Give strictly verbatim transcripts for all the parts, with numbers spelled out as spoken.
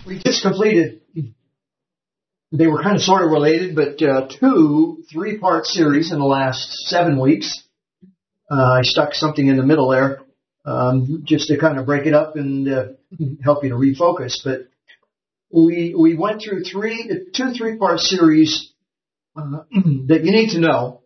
We just completed, they were kind of sort of related, but uh, two three-part series in the last seven weeks. Uh, I stuck something in the middle there um, just to kind of break it up and uh, help you to refocus. But we we went through three two three-part series uh, that you need to know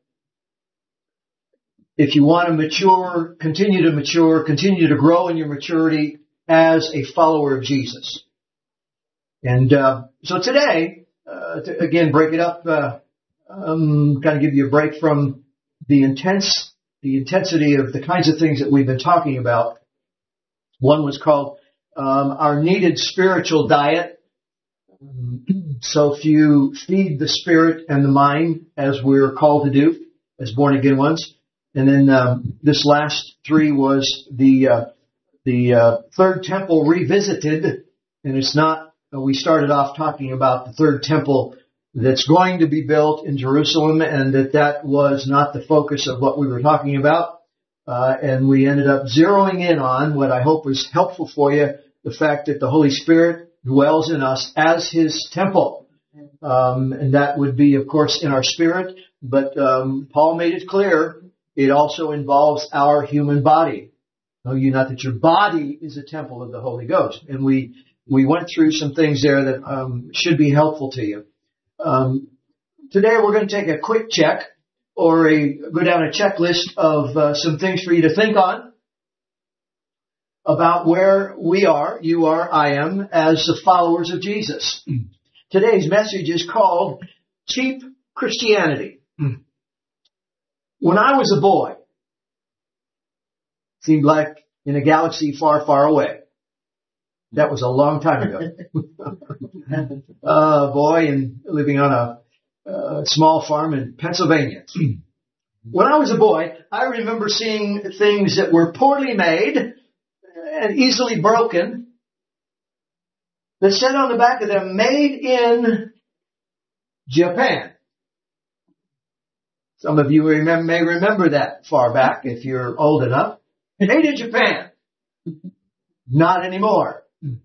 if you want to mature, continue to mature, continue to grow in your maturity as a follower of Jesus. And uh, so today, uh, to again break it up, uh, um, kind of give you a break from the intense, the intensity of the kinds of things that we've been talking about. One was called um, our needed spiritual diet. So if you feed the spirit and the mind as we're called to do as born again ones, and then um, this last three was the uh, the uh, third temple revisited, and it's not. We started off talking about the third temple that's going to be built in Jerusalem, and that that was not the focus of what we were talking about. Uh, and we ended up zeroing in on what I hope was helpful for you, the fact that the Holy Spirit dwells in us as His temple. Um, and that would be, of course, in our spirit. But um, Paul made it clear it also involves our human body. Know you not that your body is a temple of the Holy Ghost. And we We went through some things there that um, should be helpful to you. Um, today we're going to take a quick check or a go down a checklist of uh, some things for you to think on about where we are, you are, I am, as the followers of Jesus. Today's message is called Cheap Christianity. When I was a boy, it seemed like in a galaxy far, far away. That was a long time ago. uh, boy, and living on a uh, small farm in Pennsylvania. When I was a boy, I remember seeing things that were poorly made and easily broken that said on the back of them, made in Japan. Some of you remember, may remember that far back if you're old enough. Made in Japan. Not anymore.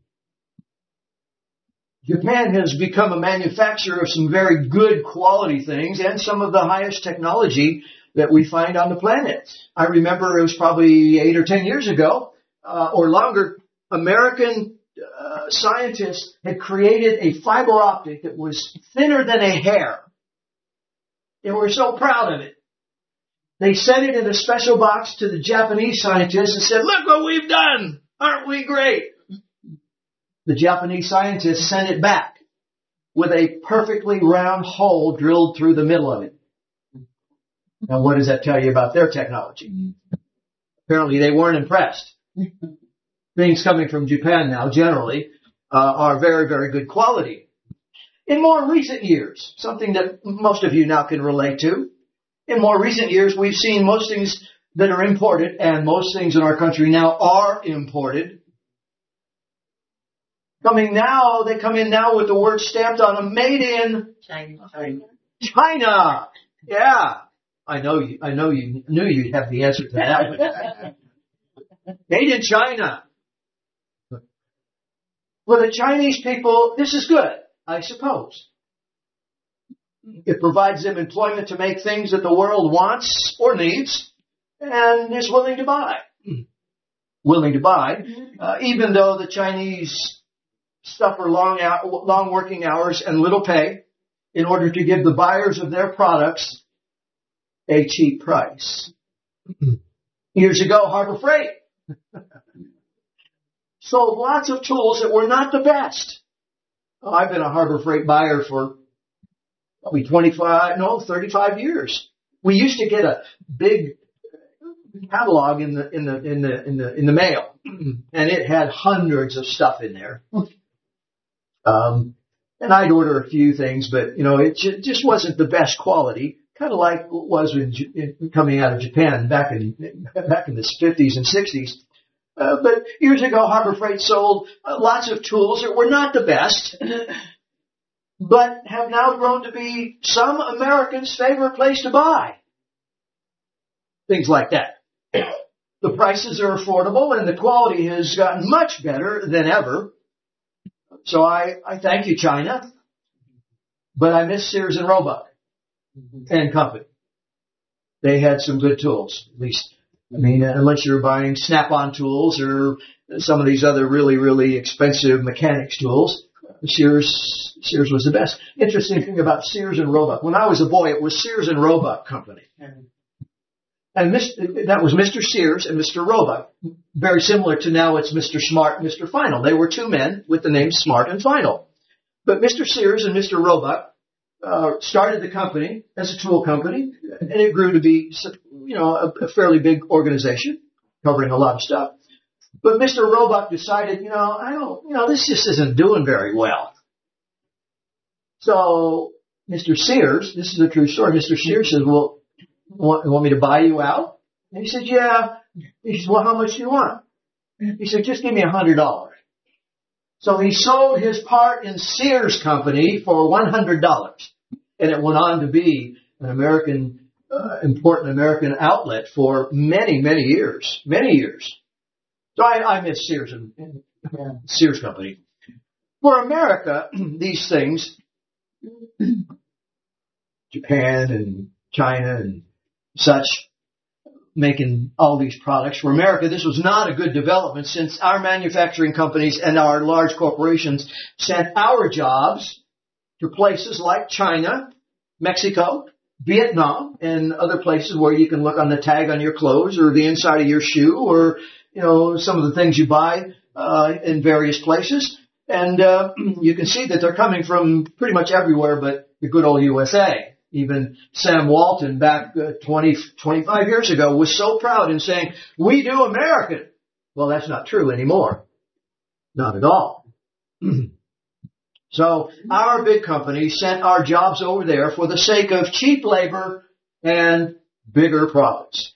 Japan has become a manufacturer of some very good quality things and some of the highest technology that we find on the planet. I remember it was probably eight or ten years ago, uh, or longer, American uh, scientists had created a fiber optic that was thinner than a hair. They were so proud of it. They sent it in a special box to the Japanese scientists and said, "Look what we've done! Aren't we great?" The Japanese scientists sent it back with a perfectly round hole drilled through the middle of it. Now, what does that tell you about their technology? Apparently, they weren't impressed. Things coming from Japan now, generally, uh, are very, very good quality. In more recent years, something that most of you now can relate to, in more recent years, we've seen most things that are imported, and most things in our country now are imported. Coming now, they come in now with the word stamped on them, made in China. China. Yeah. I know you, I know you knew you'd have the answer to that. Made in China. For the Chinese people, this is good, I suppose. It provides them employment to make things that the world wants or needs and is willing to buy. Willing to buy, uh, even though the Chinese suffer long, long working hours and little pay in order to give the buyers of their products a cheap price. Years ago, Harbor Freight sold lots of tools that were not the best. Oh, I've been a Harbor Freight buyer for probably twenty-five, no, thirty-five years. We used to get a big catalog in the in the in the in the in the mail, and it had hundreds of stuff in there. Um, and I'd order a few things, but, you know, it j- just wasn't the best quality, kind of like it was in, in, coming out of Japan back in, back in the fifties and sixties. Uh, but years ago, Harbor Freight sold uh, lots of tools that were not the best, but have now grown to be some Americans' favorite place to buy. Things like that. The prices are affordable and the quality has gotten much better than ever. So I, I thank you, China, but I miss Sears and Roebuck and Company. They had some good tools, at least. I mean, unless you're buying Snap-on tools or some of these other really, really expensive mechanics tools, Sears, Sears was the best. Interesting thing about Sears and Roebuck. When I was a boy, it was Sears and Roebuck Company. And this, that was Mister Sears and Mister Roebuck. Very similar to now it's Mister Smart and Mister Final. They were two men with the names Smart and Final. But Mister Sears and Mister Roebuck uh, started the company as a tool company, and it grew to be, you know, a, a fairly big organization covering a lot of stuff. But Mister Roebuck decided, you know, I don't, you know, this just isn't doing very well. So Mister Sears, this is a true story, Mister Sears says, well, Want, want me to buy you out? And he said, yeah. He said, well, how much do you want? He said, just give me a hundred dollars. So he sold his part in Sears Company for one hundred dollars. And it went on to be an American, uh, important American outlet for many, many years, many years. So I, I miss Sears and, and yeah. Sears Company. For America, these things, Japan and China and such, making all these products. For America, this was not a good development since our manufacturing companies and our large corporations sent our jobs to places like China, Mexico, Vietnam, and other places where you can look on the tag on your clothes or the inside of your shoe or, you know, some of the things you buy uh, in various places. And uh, you can see that they're coming from pretty much everywhere but the good old U S A. Even Sam Walton back uh, twenty, twenty-five years ago was so proud in saying, we do American. Well, that's not true anymore. Not at all. So our big company sent our jobs over there for the sake of cheap labor and bigger profits.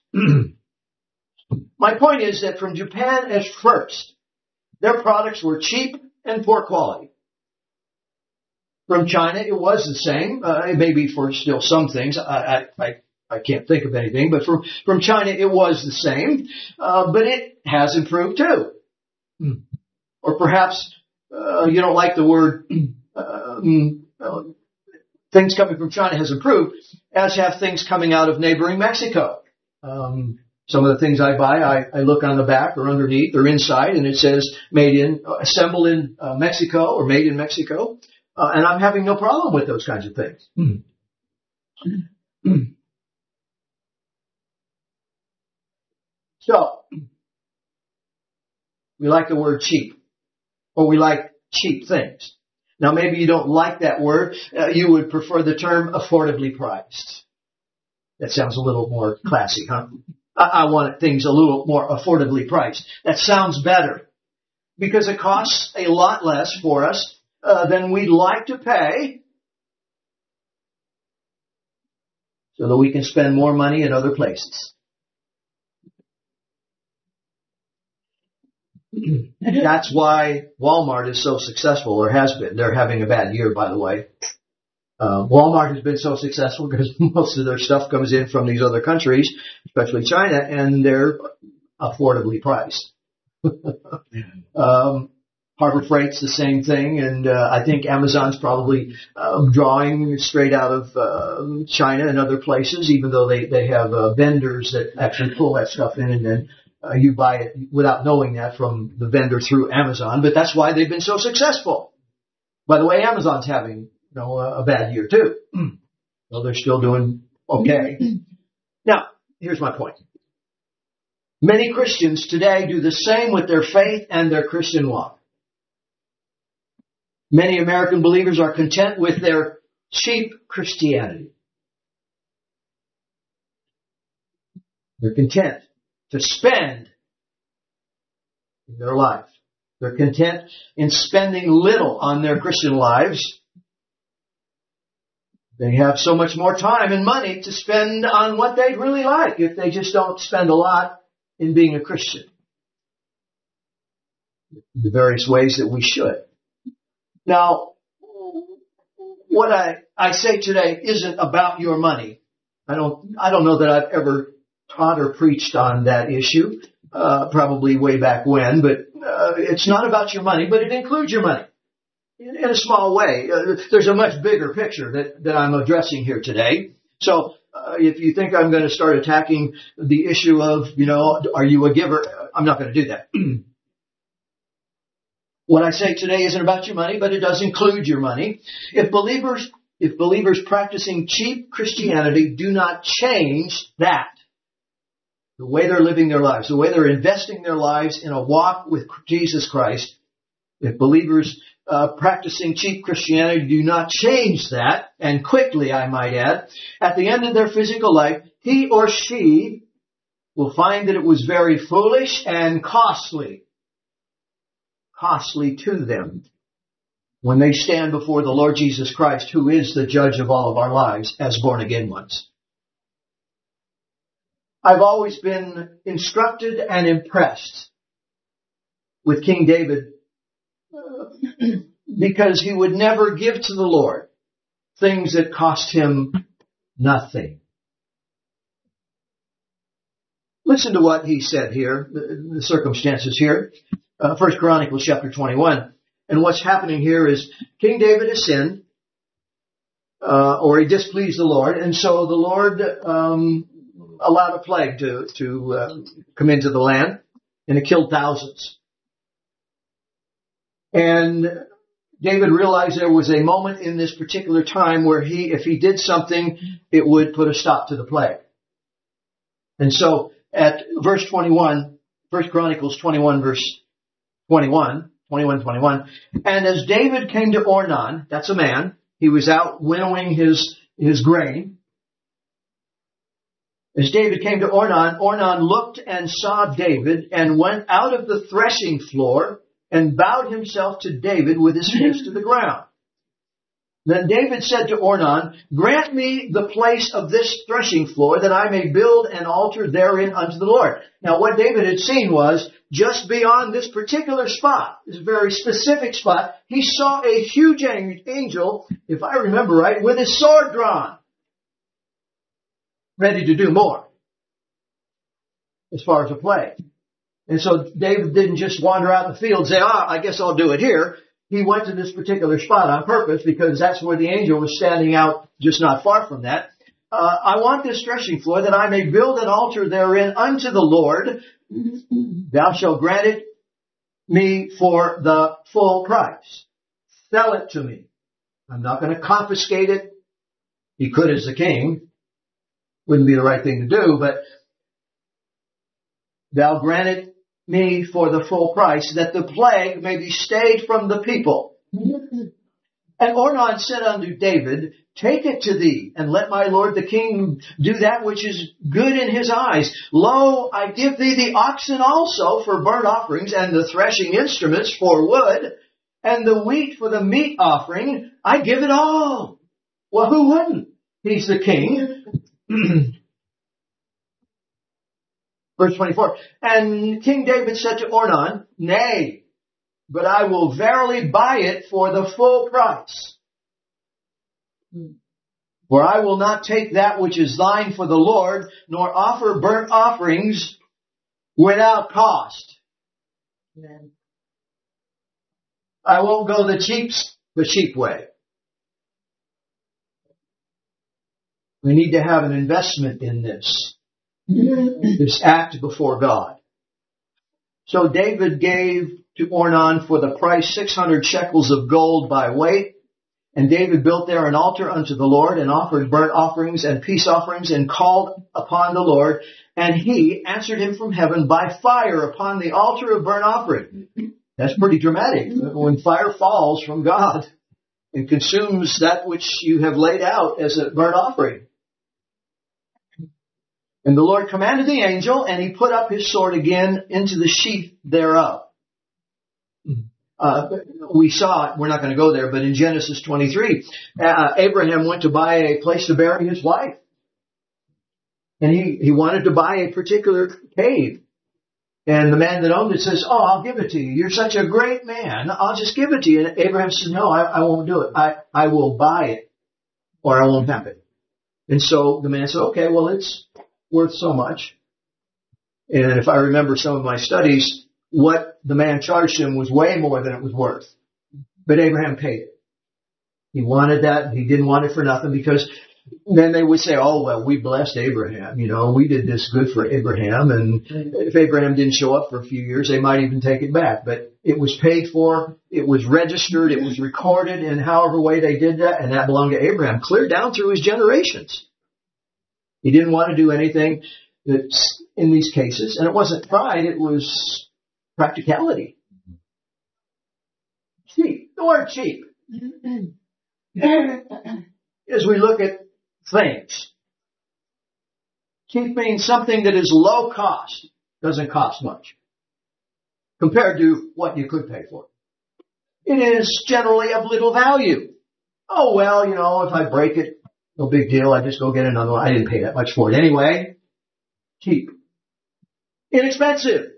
My point is that from Japan at first, their products were cheap and poor quality. From China, it was the same. Uh, maybe for still some things. I, I, I can't think of anything, but from, from China, it was the same. Uh, but it has improved too. Mm. Or perhaps, uh, you don't like the word, uh, uh, things coming from China has improved, as have things coming out of neighboring Mexico. Um, some of the things I buy, I, I look on the back or underneath or inside, and it says made in, uh, assembled in uh, Mexico or made in Mexico. Uh, and I'm having no problem with those kinds of things. Mm. Mm. So, we like the word cheap, or we like cheap things. Now, maybe you don't like that word. Uh, you would prefer the term affordably priced. That sounds a little more classy, huh? I, I want things a little more affordably priced. That sounds better because it costs a lot less for us Uh, than we'd like to pay so that we can spend more money in other places. That's why Walmart is so successful, or has been. They're having a bad year, by the way. Uh, Walmart has been so successful because most of their stuff comes in from these other countries, especially China, and they're affordably priced. um, Harbor Freight's the same thing, and uh, I think Amazon's probably uh, drawing straight out of uh, China and other places, even though they, they have uh, vendors that actually pull that stuff in, and then uh, you buy it without knowing that from the vendor through Amazon. But that's why they've been so successful. By the way, Amazon's having, you know, a, a bad year too. Well, they're still doing okay. Now, here's my point. Many Christians today do the same with their faith and their Christian walk. Many American believers are content with their cheap Christianity. They're content to spend in their life. They're content in spending little on their Christian lives. They have so much more time and money to spend on what they'd really like if they just don't spend a lot in being a Christian. The various ways that we should. Now, what I, I say today isn't about your money. I don't, I don't know that I've ever taught or preached on that issue, uh, probably way back when, but, uh, it's not about your money, but it includes your money. in, in a small way. Uh, there's a much bigger picture that, that I'm addressing here today. So uh, if you think I'm going to start attacking the issue of, you know, are you a giver? I'm not going to do that. What I say today isn't about your money, but it does include your money. If believers, if believers practicing cheap Christianity do not change that, the way they're living their lives, the way they're investing their lives in a walk with Jesus Christ, if believers uh, practicing cheap Christianity do not change that, and quickly I might add, at the end of their physical life, he or she will find that it was very foolish and costly. Costly to them when they stand before the Lord Jesus Christ, who is the judge of all of our lives as born again ones. I've always been instructed and impressed with King David because he would never give to the Lord things that cost him nothing. Listen to what he said here, the, the circumstances here. Uh, First Chronicles chapter twenty-one. And what's happening here is King David has sinned, uh, or he displeased the Lord, and so the Lord um, allowed a plague to to uh, come into the land, and it killed thousands. And David realized there was a moment in this particular time where he, if he did something, it would put a stop to the plague. And so at verse twenty-one, First Chronicles twenty-one, verse twenty-one, twenty-one, twenty-one. And as David came to Ornan, that's a man, he was out winnowing his, his grain. As David came to Ornan, Ornan looked and saw David and went out of the threshing floor and bowed himself to David with his face to the ground. Then David said to Ornan, grant me the place of this threshing floor that I may build an altar therein unto the Lord. Now what David had seen was just beyond this particular spot, this very specific spot, he saw a huge angel, if I remember right, with his sword drawn, ready to do more as far as a plague. And so David didn't just wander out in the field and say, ah, I guess I'll do it here. He went to this particular spot on purpose because that's where the angel was standing out just not far from that. Uh, I want this threshing floor that I may build an altar therein unto the Lord. Thou shalt grant it me for the full price. Sell it to me. I'm not going to confiscate it. He could as the king. Wouldn't be the right thing to do, but thou grant it me for the full price, that the plague may be stayed from the people. And Ornan said unto David, take it to thee, and let my lord the king do that which is good in his eyes. Lo, I give thee the oxen also for burnt offerings, and the threshing instruments for wood, and the wheat for the meat offering. I give it all. Well, who wouldn't? He's the king. Verse twenty-four, and King David said to Ornan, nay, but I will verily buy it for the full price. For I will not take that which is thine for the Lord, nor offer burnt offerings without cost. Amen. I won't go the cheap, the cheap way. We need to have an investment in this. This act before God. So David gave to Ornan for the price six hundred shekels of gold by weight. And David built there an altar unto the Lord and offered burnt offerings and peace offerings and called upon the Lord. And he answered him from heaven by fire upon the altar of burnt offering. That's pretty dramatic. When fire falls from God and consumes that which you have laid out as a burnt offering. And the Lord commanded the angel, and he put up his sword again into the sheath thereof. Uh, we saw it, we're not going to go there, but in Genesis twenty-three, uh, Abraham went to buy a place to bury his wife. And he, he wanted to buy a particular cave. And the man that owned it says, oh, I'll give it to you. You're such a great man. I'll just give it to you. And Abraham says, no, I, I won't do it. I, I will buy it, or I won't have it. And so the man said, okay, well, it's worth so much. And if I remember some of my studies, what the man charged him was way more than it was worth. But Abraham paid it. He wanted that. He didn't want it for nothing, because then they would say, oh, well, we blessed Abraham. You know, we did this good for Abraham. And if Abraham didn't show up for a few years, they might even take it back. But it was paid for. It was registered. It was recorded in however way they did that. And that belonged to Abraham, clear down through his generations. He didn't want to do anything that's in these cases. And it wasn't pride. It was practicality. Cheap. The word cheap. As we look at things, cheap means something that is low cost, doesn't cost much, compared to what you could pay for. It is generally of little value. Oh, well, you know, if I break it, no big deal. I just go get another one. I didn't pay that much for it anyway. Cheap. Inexpensive.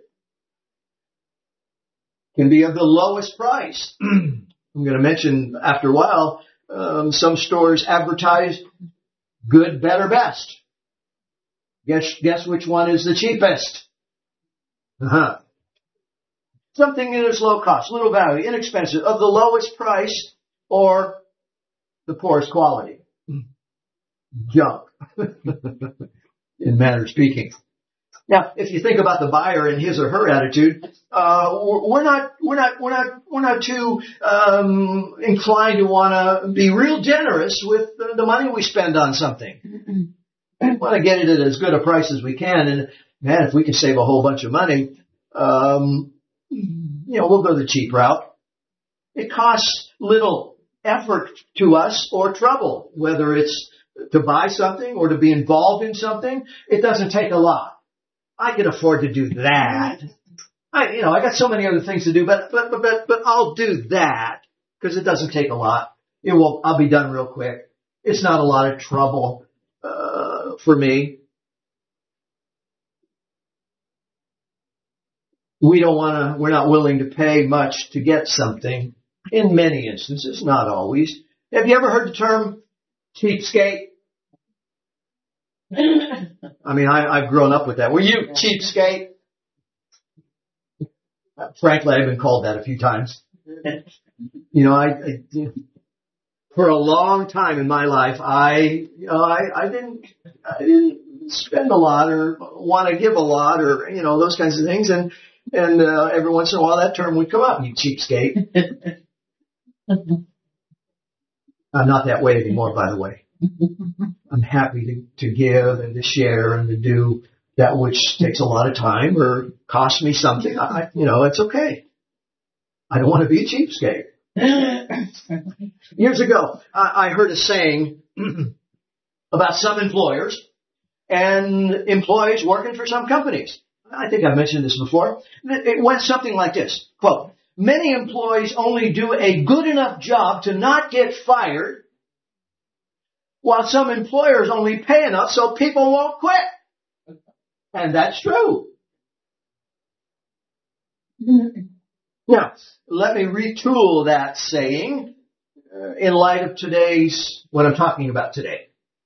Can be of the lowest price. I'm going to mention after a while, um, some stores advertise good, better, best. Guess, guess which one is the cheapest? Uh-huh. Something that is low cost, little value, inexpensive, of the lowest price, or the poorest quality. Junk, in manner of speaking. Now, if you think about the buyer and his or her attitude, uh, we're not, we're not, we're not, we're not too um, inclined to want to be real generous with the, the money we spend on something. We want to get it at as good a price as we can, and man, if we can save a whole bunch of money, um, you know, we'll go the cheap route. It costs little effort to us or trouble, whether it's to buy something or to be involved in something. It doesn't take a lot. I can afford to do that. I, you know, I got so many other things to do, but, but, but, but, but I'll do that because it doesn't take a lot. It will, I'll be done real quick. It's not a lot of trouble, uh, for me. We don't want to, we're not willing to pay much to get something in many instances, not always. Have you ever heard the term cheapskate? I mean, I, I've grown up with that. Were you cheapskate? Frankly, I've been called that a few times. You know, I, I for a long time in my life, I, you know, I, I didn't, I didn't spend a lot or want to give a lot or, you know, those kinds of things. And, and, uh, every once in a while that term would come up, you cheapskate. I'm not that way anymore, by the way. I'm happy to, to give and to share and to do that which takes a lot of time or costs me something. I, you know, it's okay. I don't want to be a cheapskate. Years ago, I, I heard a saying about some employers and employees working for some companies. I think I've mentioned this before. It went something like this. Quote, many employees only do a good enough job to not get fired, while some employers only pay enough so people won't quit. And that's true. Now, let me retool that saying uh, in light of today's, what I'm talking about today.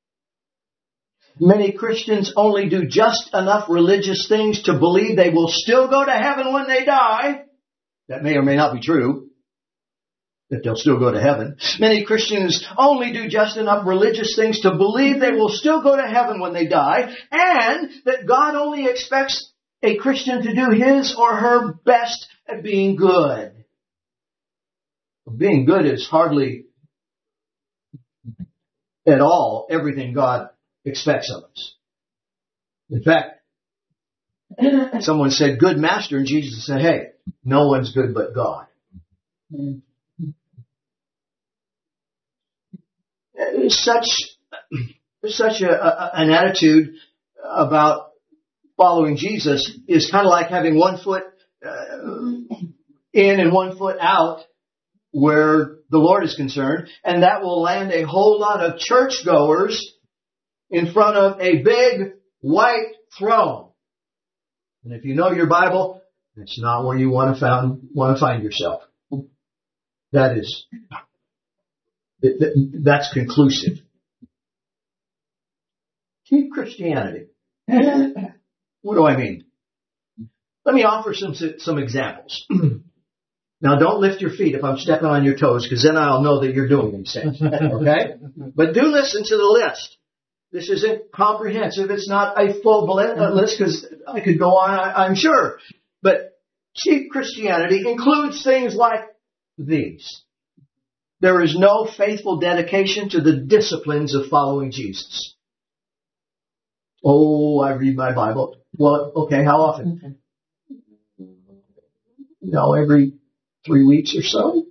Many Christians only do just enough religious things to believe they will still go to heaven when they die. That may or may not be true, that they'll still go to heaven. Many Christians only do just enough religious things to believe they will still go to heaven when they die, and that God only expects a Christian to do his or her best at being good. Being good is hardly at all everything God expects of us. In fact, someone said, good master, and Jesus said, hey, no one's good but God. Such, such a, a, an attitude about following Jesus is kind of like having one foot uh, in and one foot out where the Lord is concerned, and that will land a whole lot of churchgoers in front of a big white throne. And if you know your Bible, that's not where you want to found, want to find yourself. That is, that's conclusive. Cheap Christianity. What do I mean? Let me offer some some examples. Now don't lift your feet if I'm stepping on your toes, because then I'll know that you're doing these things. Okay? But do listen to the list. This isn't comprehensive. It's not a full list, because I could go on, I, I'm sure. But cheap Christianity includes things like these. There is no faithful dedication to the disciplines of following Jesus. Oh, I read my Bible. Well, okay, how often? You know, every three weeks or so.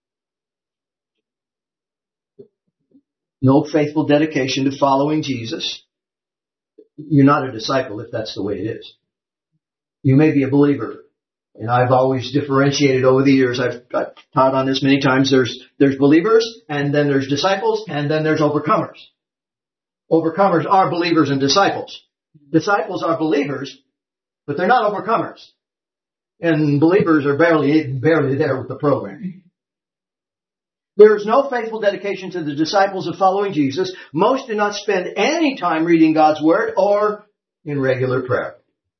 No faithful dedication to following Jesus. You're not a disciple if that's the way it is. You may be a believer. And I've always differentiated over the years. I've, I've taught on this many times. There's, there's believers, and then there's disciples, and then there's overcomers. Overcomers are believers and disciples. Disciples are believers, but they're not overcomers. And believers are barely, barely there with the program. There is no faithful dedication to the disciples of following Jesus. Most do not spend any time reading God's Word or in regular prayer.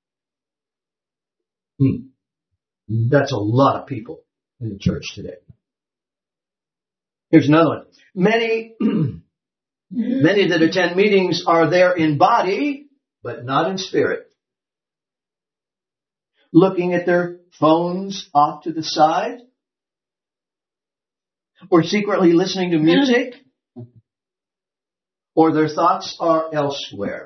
Hmm. That's a lot of people in the church today. Here's another one. Many, many that attend meetings are there in body, but not in spirit. Looking at their phones off to the side, or secretly listening to music, or their thoughts are elsewhere.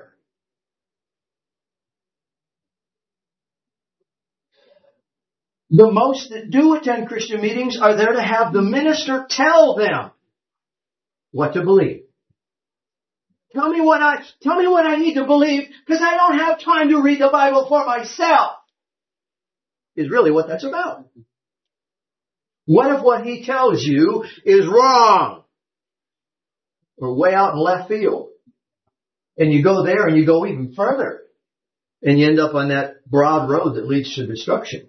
The most that do attend Christian meetings are there to have the minister tell them what to believe. Tell me what I, tell me what I need to believe, because I don't have time to read the Bible for myself. Is really what that's about. What if what he tells you is wrong? Or way out in left field? And you go there and you go even further. And you end up on that broad road that leads to destruction.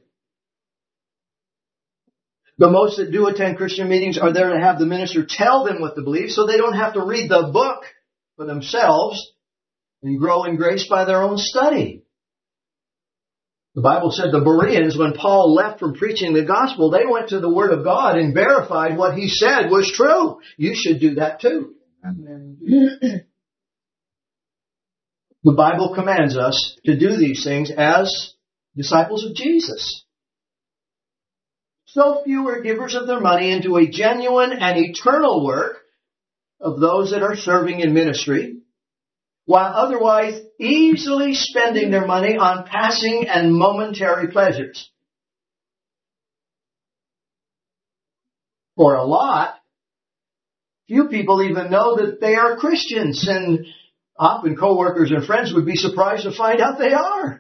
The most that do attend Christian meetings are there to have the minister tell them what to believe, so they don't have to read the book for themselves and grow in grace by their own study. The Bible said the Bereans, when Paul left from preaching the gospel, they went to the Word of God and verified what he said was true. You should do that too. Amen. The Bible commands us to do these things as disciples of Jesus. So few are givers of their money into a genuine and eternal work of those that are serving in ministry, while otherwise easily spending their money on passing and momentary pleasures. For a lot, few people even know that they are Christians, and often coworkers and friends would be surprised to find out they are.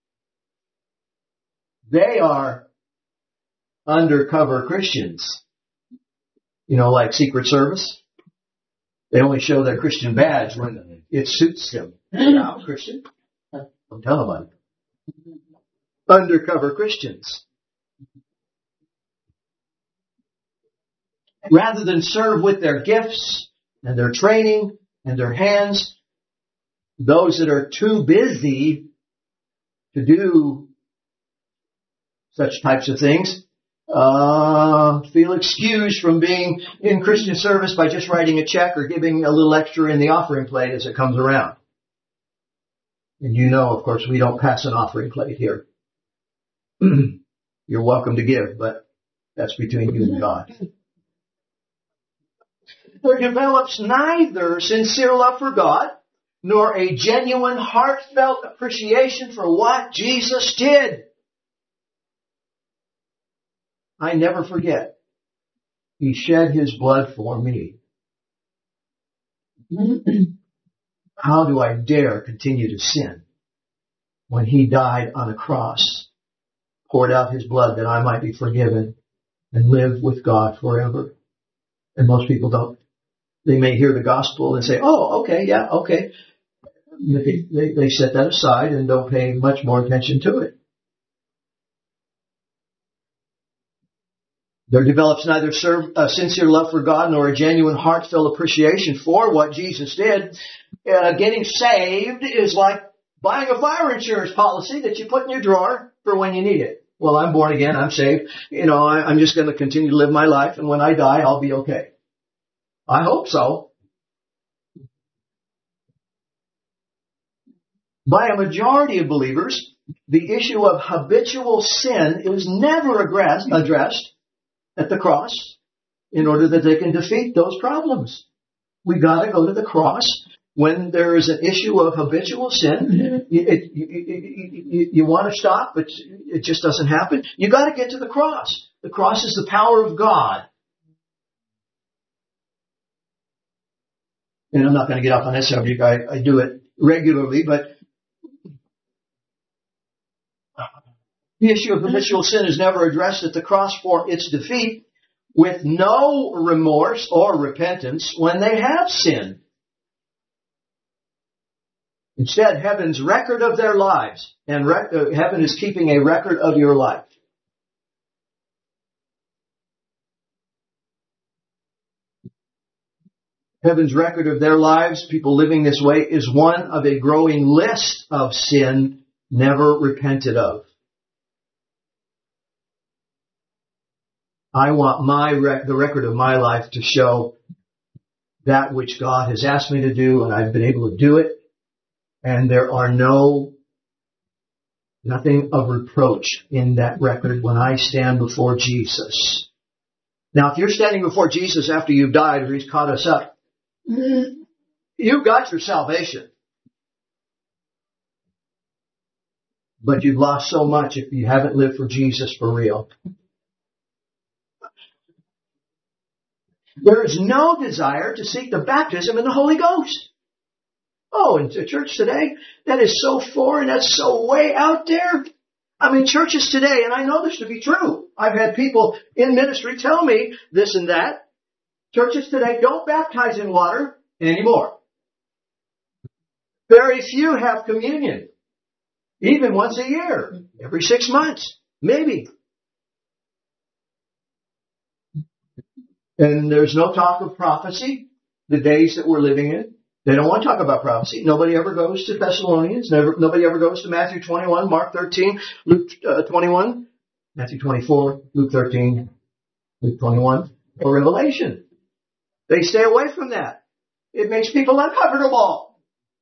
They are undercover Christians. You know, like Secret Service. They only show their Christian badge when it suits them. Yeah, I'm Christian. Don't tell anybody. Undercover Christians. Rather than serve with their gifts and their training and their hands, those that are too busy to do such types of things Uh, feel excused from being in Christian service by just writing a check or giving a little extra in the offering plate as it comes around. And you know, of course, we don't pass an offering plate here. You're welcome to give, but that's between you and God. There develops neither sincere love for God nor a genuine heartfelt appreciation for what Jesus did. I never forget. He shed his blood for me. How do I dare continue to sin when he died on a cross, poured out his blood that I might be forgiven and live with God forever? And most people don't. They may hear the gospel and say, oh, okay, yeah, okay. They, they, they set that aside and don't pay much more attention to it. There develops neither serve, a sincere love for God nor a genuine heartfelt appreciation for what Jesus did. Uh, getting saved is like buying a fire insurance policy that you put in your drawer for when you need it. well, I'm born again, I'm saved. You know, I, I'm just going to continue to live my life, and when I die, I'll be okay. I hope so. By a majority of believers, the issue of habitual sin is never addressed, addressed at the cross in order that they can defeat those problems. We got to go to the cross when there is an issue of habitual sin. You, it, you, you, you, you want to stop, but it just doesn't happen. You got to get to the cross. The cross is the power of God. And I'm not going to get off on that subject. I, I do it regularly, but the issue of habitual sin is never addressed at the cross for its defeat, with no remorse or repentance when they have sinned. Instead, heaven's record of their lives, and rec- uh, heaven is keeping a record of your life. Heaven's record of their lives, people living this way, is one of a growing list of sin never repented of. I want my rec- the record of my life to show that which God has asked me to do, and I've been able to do it. And there are no, nothing of reproach in that record when I stand before Jesus. Now, if you're standing before Jesus after you've died or He's caught us up, you've got your salvation. But you've lost so much if you haven't lived for Jesus for real. There is no desire to seek the baptism in the Holy Ghost. Oh, in the church today, that is so foreign, that's so way out there. I mean, churches today, and I know this to be true. I've had people in ministry tell me this and that. Churches today don't baptize in water anymore. Very few have communion. Even once a year. Every six months. Maybe. And there's no talk of prophecy, the days that we're living in. They don't want to talk about prophecy. Nobody ever goes to Thessalonians. Never, nobody ever goes to Matthew twenty-one, Mark thirteen, Luke uh, twenty-one, Matthew twenty-four, Luke thirteen, Luke twenty-one, or Revelation. They stay away from that. It makes people uncomfortable.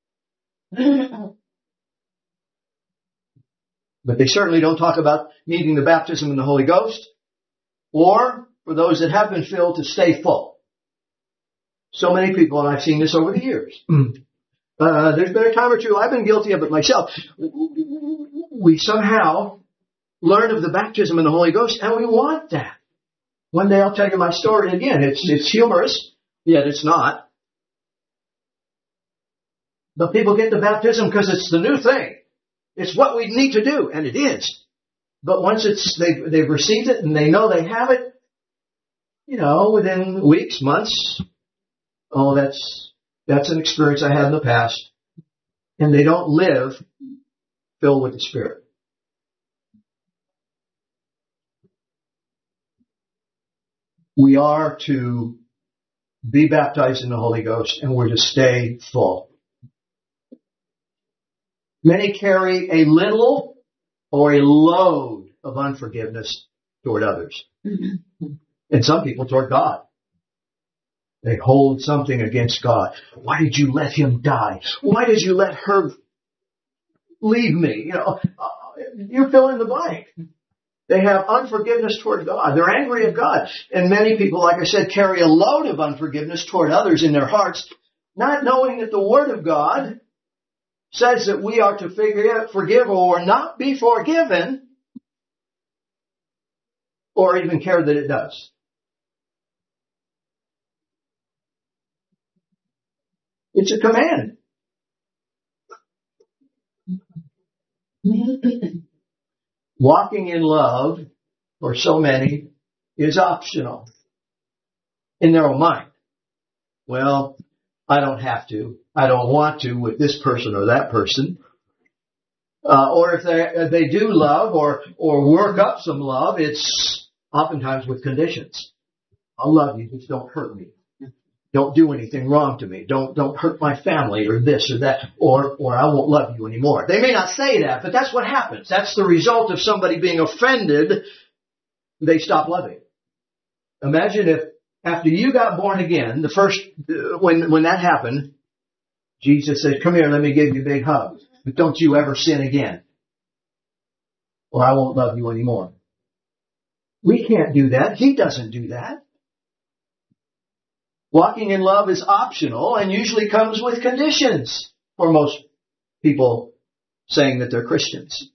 But they certainly don't talk about needing the baptism in the Holy Ghost, or for those that have been filled to stay full. So many people, and I've seen this over the years. Uh, there's been a time or two I've been guilty of it myself. We somehow learn of the baptism in the Holy Ghost, and we want that. One day I'll tell you my story again. It's it's humorous, yet it's not. But people get the baptism because it's the new thing. It's what we need to do, and it is. But once it's they've, they've received it and they know they have it, you know, within weeks, months, oh, that's that's an experience I had in the past. And they don't live filled with the Spirit. We are to be baptized in the Holy Ghost, and we're to stay full. Many carry a little or a load of unforgiveness toward others. Mm-hmm. And some people toward God. They hold something against God. Why did you let him die? Why did you let her leave me? You know, you fill in the blank. They have unforgiveness toward God. They're angry at God. And many people, like I said, carry a load of unforgiveness toward others in their hearts, not knowing that the Word of God says that we are to forgive, forgive or not be forgiven, or even care that it does. It's a command. Walking in love, for so many, is optional in their own mind. Well, I don't have to. I don't want to with this person or that person. Uh, or if they if they do love or or work up some love, it's oftentimes with conditions. I'll love you, just don't hurt me. Don't do anything wrong to me. Don't, don't hurt my family or this or that, or, or I won't love you anymore. They may not say that, but that's what happens. That's the result of somebody being offended. They stop loving. Imagine if after you got born again, the first, uh, when, when that happened, Jesus said, come here, let me give you a big hug. But don't you ever sin again, or I won't love you anymore. We can't do that. He doesn't do that. Walking in love is optional and usually comes with conditions for most people saying that they're Christians.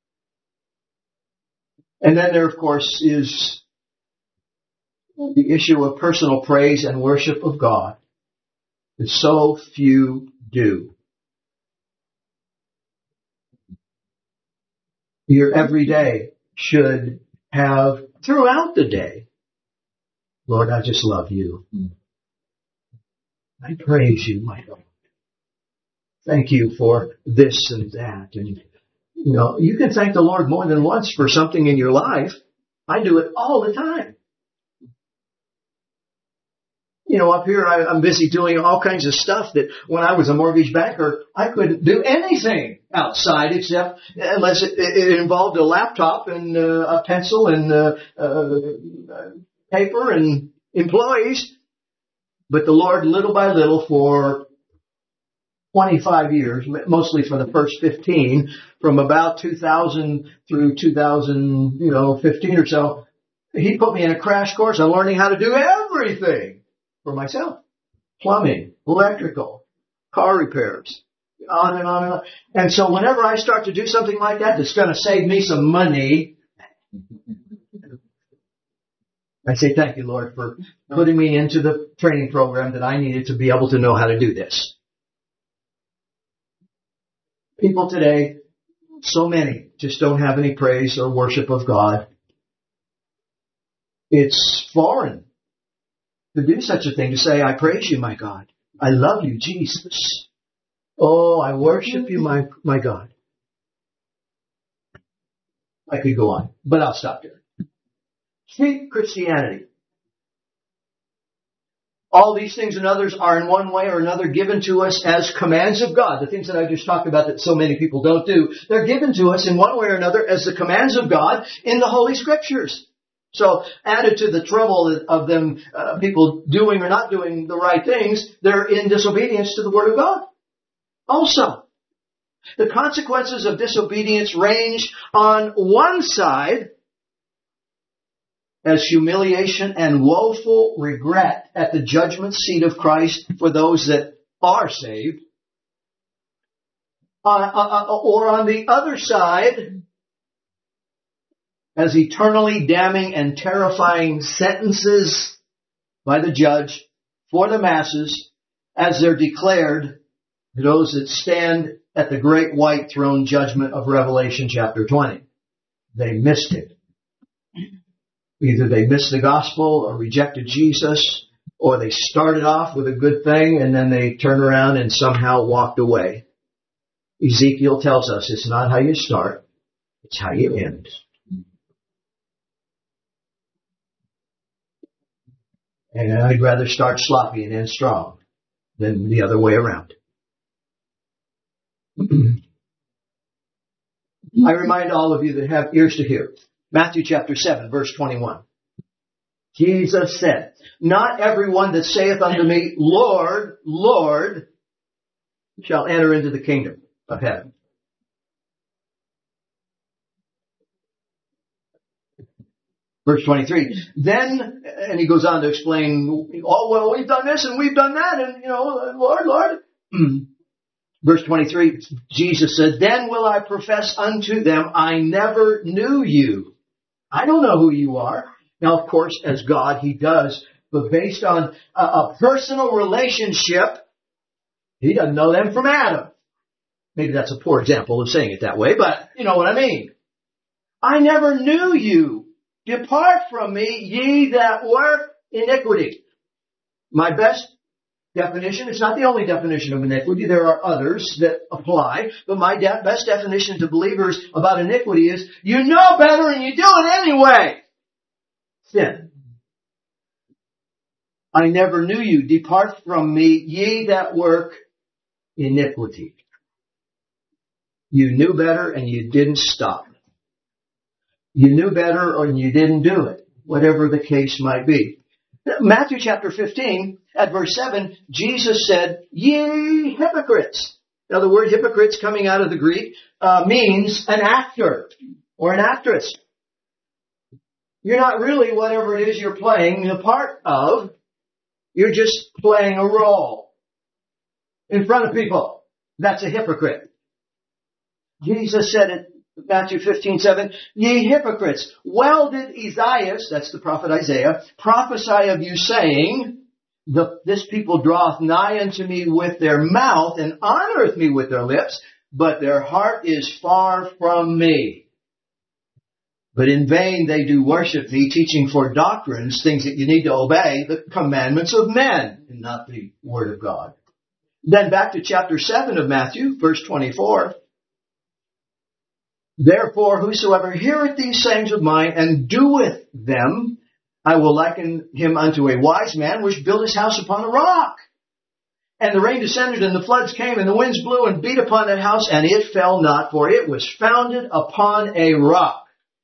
And then there, of course, is the issue of personal praise and worship of God that so few do. Your everyday should have, throughout the day, Lord, I just love you. I praise you, my God. Thank you for this and that. And, you know, you can thank the Lord more than once for something in your life. I do it all the time. You know, up here I, I'm busy doing all kinds of stuff that when I was a mortgage banker, I couldn't do anything outside except unless it, it involved a laptop and uh, a pencil and uh, uh, paper and employees. But the Lord, little by little, for twenty-five years, mostly for the first fifteen, from about two thousand through two thousand, you know, fifteen or so, He put me in a crash course on learning how to do everything for myself. Plumbing, electrical, car repairs, on and on and on. And so whenever I start to do something like that that's going to save me some money, I say, thank you, Lord, for putting me into the training program that I needed to be able to know how to do this. People today, so many, just don't have any praise or worship of God. It's foreign to do such a thing, to say, I praise you, my God. I love you, Jesus. Oh, I worship you, my, my God. I could go on, but I'll stop there. See, Christianity. All these things and others are in one way or another given to us as commands of God. The things that I just talked about that so many people don't do, they're given to us in one way or another as the commands of God in the Holy Scriptures. So added to the trouble of them, uh, people doing or not doing the right things, they're in disobedience to the Word of God. Also, the consequences of disobedience range on one side as humiliation and woeful regret at the judgment seat of Christ for those that are saved. Uh, uh, or on the other side, as eternally damning and terrifying sentences by the judge for the masses as they're declared to those that stand at the great white throne judgment of Revelation chapter twenty. They missed it. Either they missed the gospel or rejected Jesus, or they started off with a good thing and then they turned around and somehow walked away. Ezekiel tells us it's not how you start, it's how you end. And I'd rather start sloppy and end strong than the other way around. I remind all of you that have ears to hear. Matthew chapter seven, verse twenty-one. Jesus said, not everyone that saith unto me, Lord, Lord, shall enter into the kingdom of heaven. Verse twenty-three. Then, and he goes on to explain, oh, well, we've done this and we've done that, and, you know, Lord, Lord. Verse twenty-three, Jesus said, then will I profess unto them, I never knew you. I don't know who you are. Now, of course, as God, He does, but based on a, a personal relationship, He doesn't know them from Adam. Maybe that's a poor example of saying it that way, but you know what I mean. I never knew you. Depart from me, ye that work iniquity. My best definition, it's not the only definition of iniquity, there are others that apply, but my de- best definition to believers about iniquity is, you know better and you do it anyway. Sin. I never knew you. Depart from me, ye that work iniquity. You knew better and you didn't stop. You knew better and you didn't do it, whatever the case might be. Matthew chapter fifteen, at verse seven, Jesus said, ye hypocrites. Now the word hypocrites, coming out of the Greek, uh, means an actor or an actress. You're not really whatever it is you're playing the part of. You're just playing a role in front of people. That's a hypocrite. Jesus said in Matthew fifteen seven, ye hypocrites, well did Isaiah, that's the prophet Isaiah, prophesy of you saying, the, this people draweth nigh unto me with their mouth and honoreth me with their lips, but their heart is far from me. But in vain they do worship me, teaching for doctrines, things that you need to obey, the commandments of men, and not the word of God. Then back to chapter seven of Matthew, verse twenty-four. Therefore, whosoever heareth these sayings of mine and doeth them, I will liken him unto a wise man which built his house upon a rock. And the rain descended, and the floods came, and the winds blew and beat upon that house, and it fell not, for it was founded upon a rock.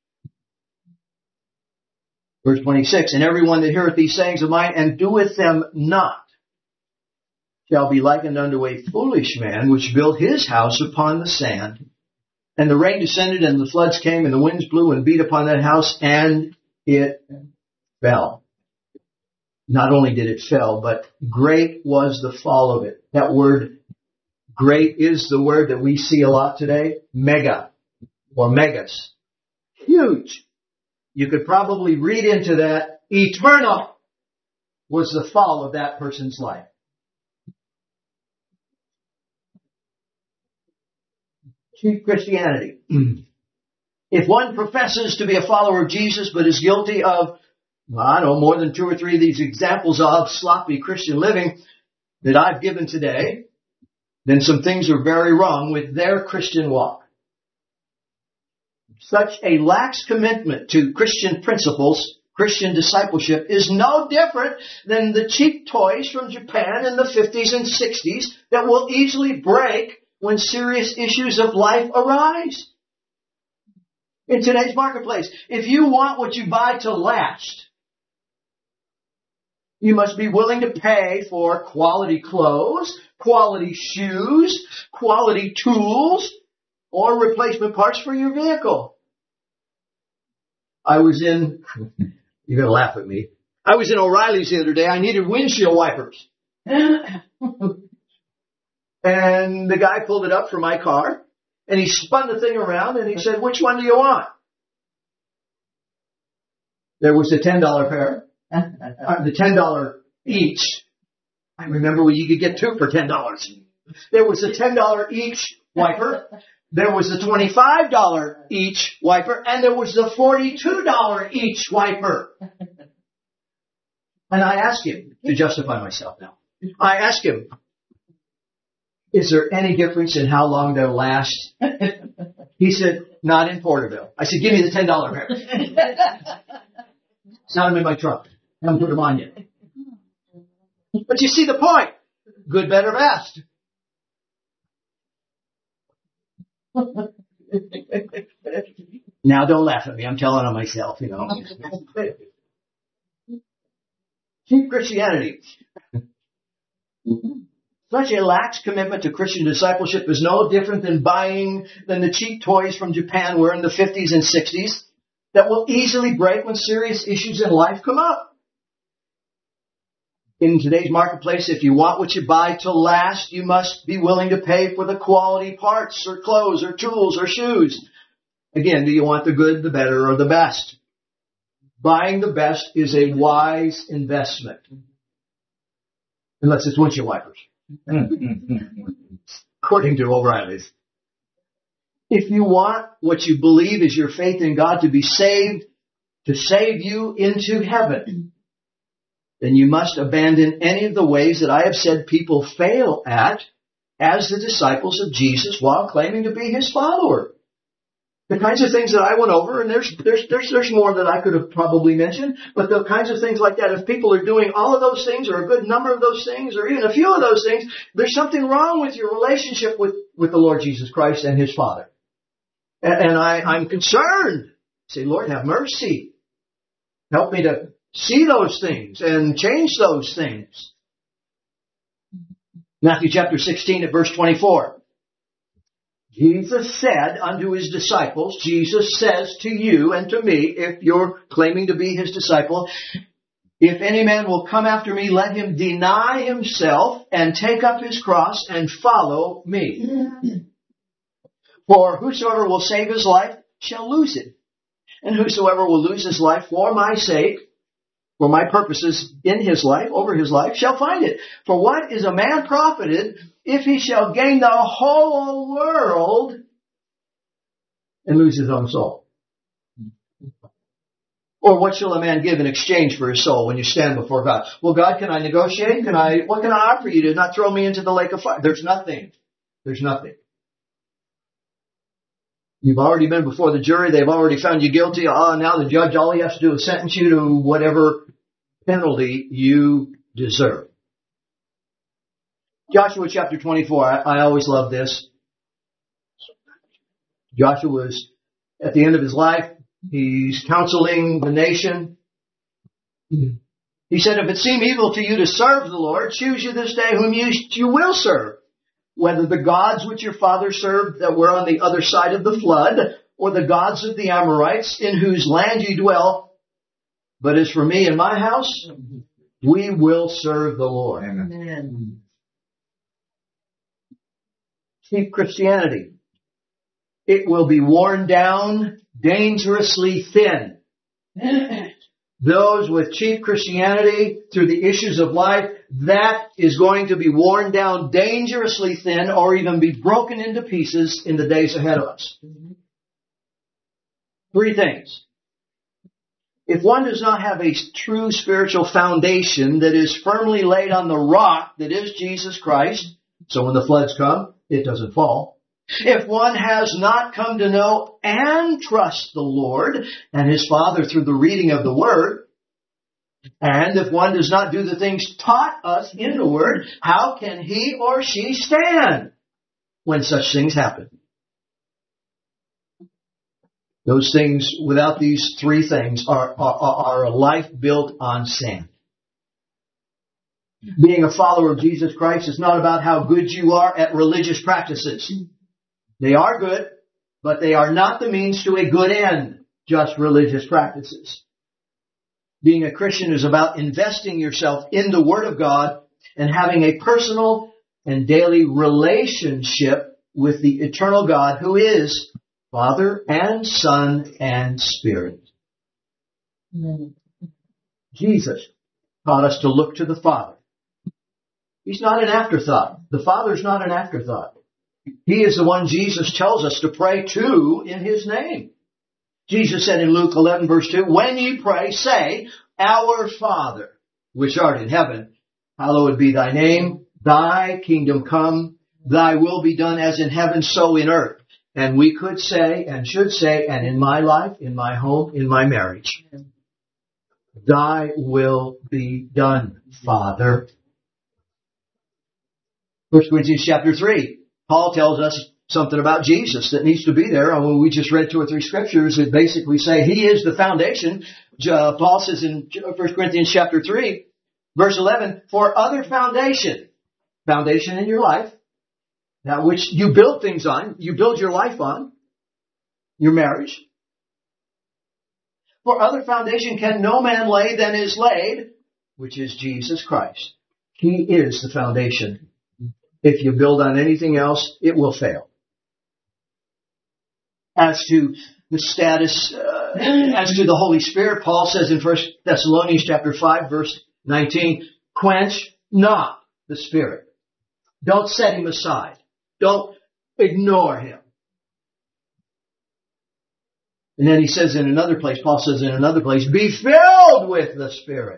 Verse twenty-six, and everyone that heareth these sayings of mine and doeth them not shall be likened unto a foolish man which built his house upon the sand. And the rain descended, and the floods came, and the winds blew and beat upon that house, and it fell. Not only did it fall, but great was the fall of it. That word, great, is the word that we see a lot today. Mega, or megas. Huge. You could probably read into that, eternal was the fall of that person's life. Cheap Christianity. If one professes to be a follower of Jesus but is guilty of, well, I don't know, more than two or three of these examples of sloppy Christian living that I've given today, then some things are very wrong with their Christian walk. Such a lax commitment to Christian principles, Christian discipleship, is no different than the cheap toys from Japan in the fifties and sixties that will easily break when serious issues of life arise. In today's marketplace, if you want what you buy to last, you must be willing to pay for quality clothes, quality shoes, quality tools, or replacement parts for your vehicle. I was in, you're going to laugh at me. I was in O'Reilly's the other day. I needed windshield wipers. And the guy pulled it up for my car, and he spun the thing around, and he said, which one do you want? There was the ten dollar pair, uh, the ten dollars each. I remember when you could get two for ten dollars. There was the ten dollars each wiper, there was the twenty-five dollars each wiper, and there was the forty-two dollars each wiper. And I asked him, to justify myself now, I asked him, is there any difference in how long they'll last? He said, not in Porterville. I said, give me the ten dollar pair. Sound them in my truck. I haven't put them on yet. But you see the point. Good, better, best. Now don't laugh at me. I'm telling on myself, you know. Cheap Christianity. Such a lax commitment to Christian discipleship is no different than buying than the cheap toys from Japan were in the fifties and sixties that will easily break when serious issues in life come up. In today's marketplace, if you want what you buy to last, you must be willing to pay for the quality parts or clothes or tools or shoes. Again, do you want the good, the better, or the best? Buying the best is a wise investment. Unless it's windshield wipers. According to O'Reilly's. If you want what you believe is your faith in God to be saved, to save you into heaven, then you must abandon any of the ways that I have said people fail at as the disciples of Jesus while claiming to be His follower. The kinds of things that I went over, and there's, there's, there's, there's more that I could have probably mentioned, but the kinds of things like that, if people are doing all of those things, or a good number of those things, or even a few of those things, there's something wrong with your relationship with, with the Lord Jesus Christ and His Father. And, and I, I'm concerned. Say, Lord, have mercy. Help me to see those things and change those things. Matthew chapter sixteen at verse twenty-four. Jesus said unto His disciples, Jesus says to you and to me, if you're claiming to be His disciple, if any man will come after me, let him deny himself and take up his cross and follow me. For whosoever will save his life shall lose it. And whosoever will lose his life for my sake, for my purposes in his life, over his life, shall find it. For what is a man profited if he shall gain the whole world and lose his own soul? Or what shall a man give in exchange for his soul when you stand before God? Well, God, can I negotiate? Can I, what can I offer you to not throw me into the lake of fire? There's nothing. There's nothing. You've already been before the jury. They've already found you guilty. Ah, now the judge, all he has to do is sentence you to whatever penalty you deserve. Joshua chapter twenty-four. I, I always love this. Joshua was at the end of his life. He's counseling the nation. He said, if it seem evil to you to serve the Lord, choose you this day whom you, you will serve. Whether the gods which your fathers served that were on the other side of the flood, or the gods of the Amorites in whose land you dwell. But as for me and my house, we will serve the Lord. Amen. Cheap Christianity. It will be worn down, dangerously thin. Those with cheap Christianity through the issues of life, that is going to be worn down dangerously thin or even be broken into pieces in the days ahead of us. Three things. If one does not have a true spiritual foundation that is firmly laid on the rock that is Jesus Christ, so when the floods come, it doesn't fall. If one has not come to know and trust the Lord and His Father through the reading of the Word, and if one does not do the things taught us in the Word, how can he or she stand when such things happen? Those things, without these three things, are, are, are a life built on sand. Being a follower of Jesus Christ is not about how good you are at religious practices. They are good, but they are not the means to a good end, just religious practices. Being a Christian is about investing yourself in the Word of God and having a personal and daily relationship with the eternal God who is Father and Son and Spirit. Mm-hmm. Jesus taught us to look to the Father. He's not an afterthought. The Father's not an afterthought. He is the one Jesus tells us to pray to in His name. Jesus said in Luke eleven verse two, when ye pray, say, Our Father, which art in heaven, hallowed be thy name. Thy kingdom come. Thy will be done as in heaven, so in earth. And we could say and should say, and in my life, in my home, in my marriage, Thy will be done, Father. First Corinthians chapter three. Paul tells us something about Jesus that needs to be there. Oh, we just read two or three scriptures that basically say He is the foundation. Uh, Paul says in First Corinthians chapter three, verse eleven, for other foundation, foundation in your life, that which you build things on, you build your life on, your marriage. For other foundation can no man lay than is laid, which is Jesus Christ. He is the foundation. If you build on anything else, it will fail. As to the status, uh, as to the Holy Spirit, Paul says in First Thessalonians chapter five, verse nineteen, quench not the Spirit. Don't set Him aside. Don't ignore Him. And then he says in another place, Paul says in another place, be filled with the Spirit.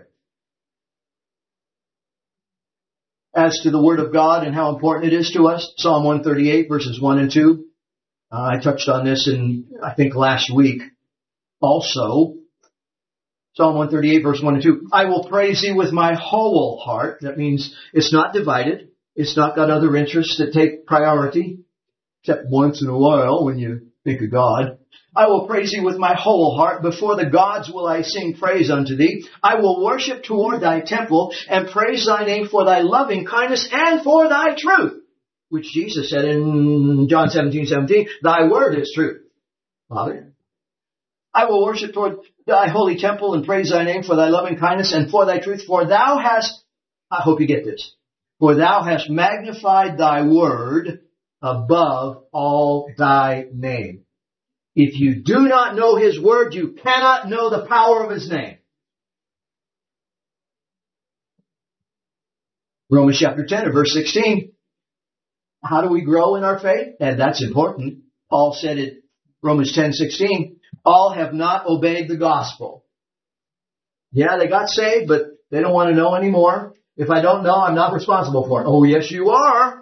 As to the Word of God and how important it is to us, Psalm one thirty-eight verses one and two. Uh, I touched on this in, I think, last week also. Psalm one thirty-eight, verse one and two. I will praise thee with my whole heart. That means it's not divided. It's not got other interests that take priority, except once in a while when you think of God. I will praise thee with my whole heart. Before the gods will I sing praise unto thee. I will worship toward thy temple and praise thy name for thy loving kindness and for thy truth. Which Jesus said in John seventeen seventeen, thy word is truth. Father, I will worship toward thy holy temple and praise thy name for thy loving kindness and for thy truth. For thou hast, I hope you get this, for thou hast magnified thy word above all thy name. If you do not know his word, you cannot know the power of his name. Romans chapter ten and verse sixteen. How do we grow in our faith? And that's important. Paul said it, Romans ten sixteen, all have not obeyed the gospel. Yeah, they got saved, but they don't want to know anymore. If I don't know, I'm not responsible for it. Oh, yes, you are.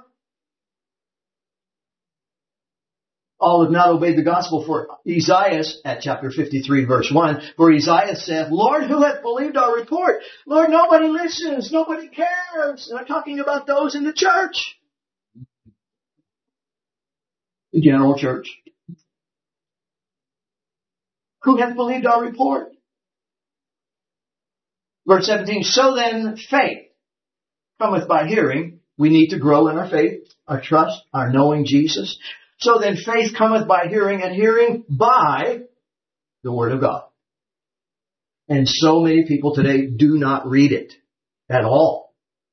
All have not obeyed the gospel. For Isaiah at chapter fifty-three, verse one, for Isaiah said, Lord, who hath believed our report? Lord, nobody listens. Nobody cares. And I'm talking about those in the church. The general church. Who hath believed our report? Verse seventeen, so then faith cometh by hearing. We need to grow in our faith, our trust, our knowing Jesus. So then faith cometh by hearing, and hearing by the Word of God. And so many people today do not read it at all.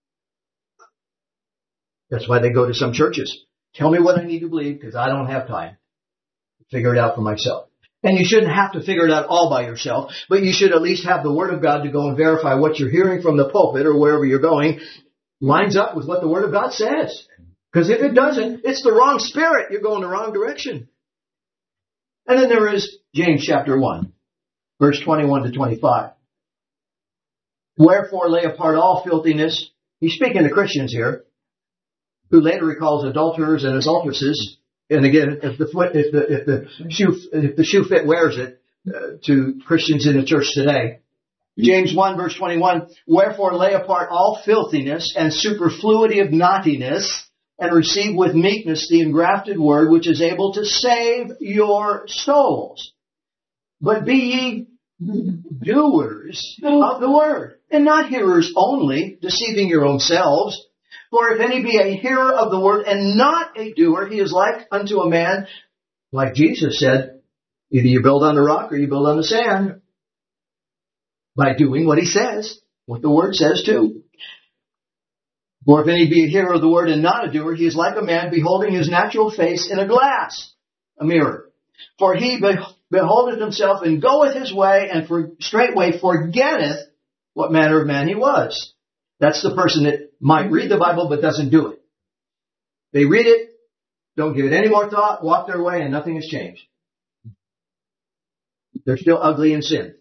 That's why they go to some churches. Tell me what I need to believe, because I don't have time to figure it out for myself. And you shouldn't have to figure it out all by yourself, but you should at least have the Word of God to go and verify what you're hearing from the pulpit or wherever you're going lines up with what the Word of God says. Because if it doesn't, it's the wrong spirit. You're going the wrong direction. And then there is James chapter one, verse twenty-one to twenty-five. Wherefore lay apart all filthiness. He's speaking to Christians here, who later recalls adulterers and adulteresses. And again, if the foot, if the if the shoe if the shoe fit wears it uh, to Christians in the church today. James one verse twenty-one. Wherefore lay apart all filthiness and superfluity of naughtiness, and receive with meekness the engrafted word, which is able to save your souls. But be ye doers of the word, and not hearers only, deceiving your own selves. For if any be a hearer of the word and not a doer, he is like unto a man, like Jesus said, either you build on the rock or you build on the sand. By doing what he says, what the word says too. For if any be a hearer of the word and not a doer, he is like a man beholding his natural face in a glass, a mirror. For he beholdeth himself and goeth his way, and for straightway forgetteth what manner of man he was. That's the person that might read the Bible but doesn't do it. They read it, don't give it any more thought, walk their way, and nothing has changed. They're still ugly in sin.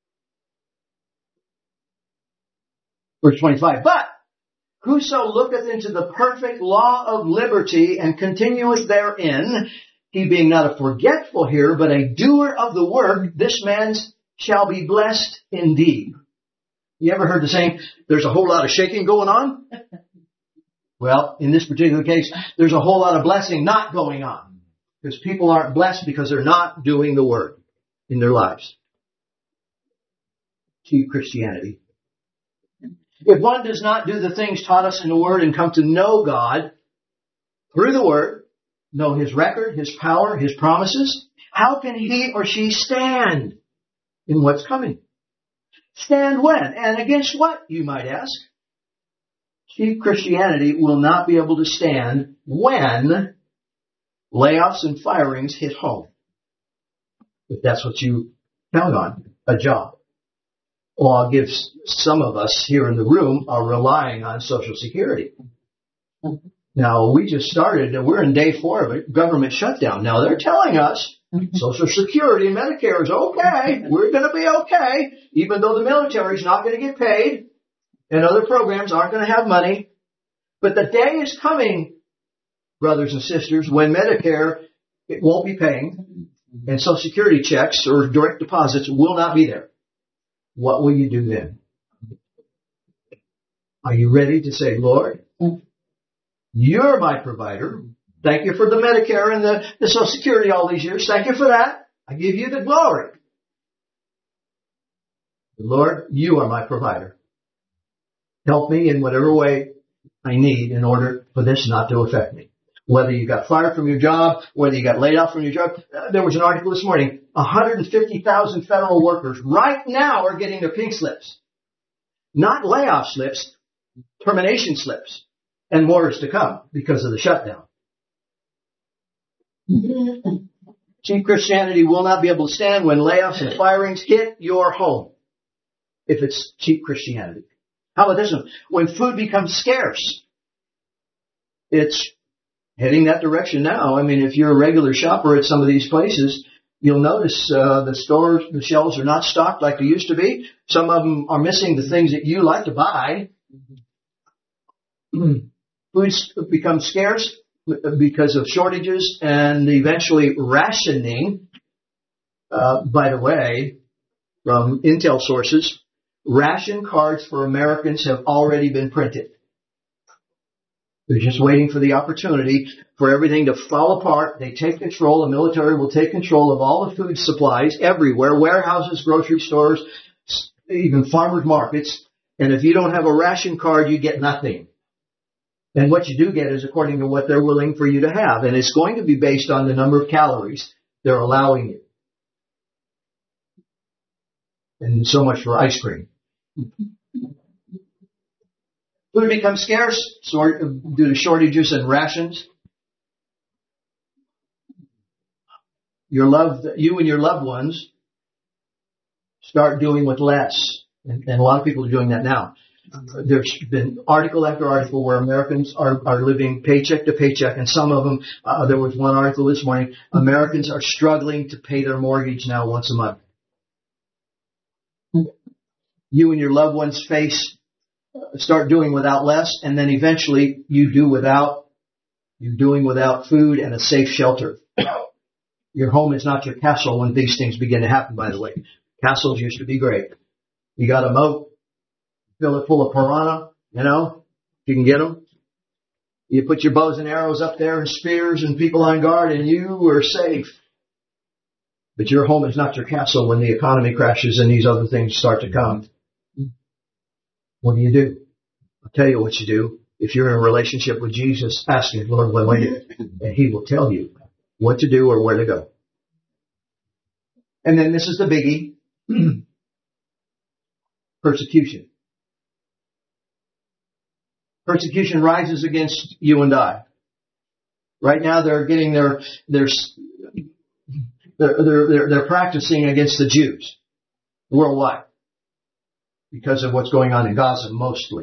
Verse twenty-five, but whoso looketh into the perfect law of liberty and continueth therein, he being not a forgetful hearer, but a doer of the work, this man shall be blessed indeed. You ever heard the saying, there's a whole lot of shaking going on? Well, in this particular case, there's a whole lot of blessing not going on. Because people aren't blessed because they're not doing the word in their lives. Cheap Christianity. If one does not do the things taught us in the Word and come to know God through the Word, know His record, His power, His promises, how can he or she stand in what's coming? Stand when? And against what, you might ask? Cheap Christianity will not be able to stand when layoffs and firings hit home. If that's what you count on, a job. Well, I'll give some of us here in the room are relying on Social Security. Now, we just started, and we're in day four of a government shutdown. Now, they're telling us Social Security and Medicare is okay. We're going to be okay, even though the military is not going to get paid and other programs aren't going to have money. But the day is coming, brothers and sisters, when Medicare It won't be paying. And Social Security checks or direct deposits will not be there. What will you do then? Are you ready to say, Lord, you're my provider. Thank you for the Medicare and the, the Social Security all these years. Thank you for that. I give you the glory. Lord, you are my provider. Help me in whatever way I need in order for this not to affect me. Whether you got fired from your job, whether you got laid off from your job. Uh, there was an article this morning. one hundred fifty thousand federal workers right now are getting their pink slips. Not layoff slips, termination slips. And more is to come because of the shutdown. Cheap Christianity will not be able to stand when layoffs and firings hit your home. If it's cheap Christianity. How about this one? When food becomes scarce, it's heading that direction now. I mean, if you're a regular shopper at some of these places, you'll notice uh, the stores, the shelves are not stocked like they used to be. Some of them are missing the things that you like to buy. Foods become scarce because of shortages and eventually rationing. Uh, by the way, from intel sources, ration cards for Americans have already been printed. They're just waiting for the opportunity for everything to fall apart. They take control. The military will take control of all the food supplies everywhere, warehouses, grocery stores, even farmers markets. And if you don't have a ration card, you get nothing. And what you do get is according to what they're willing for you to have. And it's going to be based on the number of calories they're allowing you. And so much for ice cream. Food becomes scarce due to shortages and rations. Your loved, you and your loved ones start doing with less. And, and a lot of people are doing that now. There's been article after article where Americans are, are living paycheck to paycheck, and some of them, uh, there was one article this morning, Americans are struggling to pay their mortgage now once a month. You and your loved ones face, start doing without less, and then eventually you do without, you're doing without food and a safe shelter. Your home is not your castle when these things begin to happen, by the way. Castles used to be great. You got a moat. Fill it full of piranha, you know, if you can get them. You put your bows and arrows up there and spears and people on guard and you are safe. But your home is not your castle when the economy crashes and these other things start to come. What do you do? I'll tell you what you do. If you're in a relationship with Jesus, ask him, Lord, what do I do? And he will tell you what to do or where to go. And then this is the biggie. Persecution. Persecution rises against you and I. Right now they're getting their, their, they're, they're, they're practicing against the Jews worldwide because of what's going on in Gaza mostly.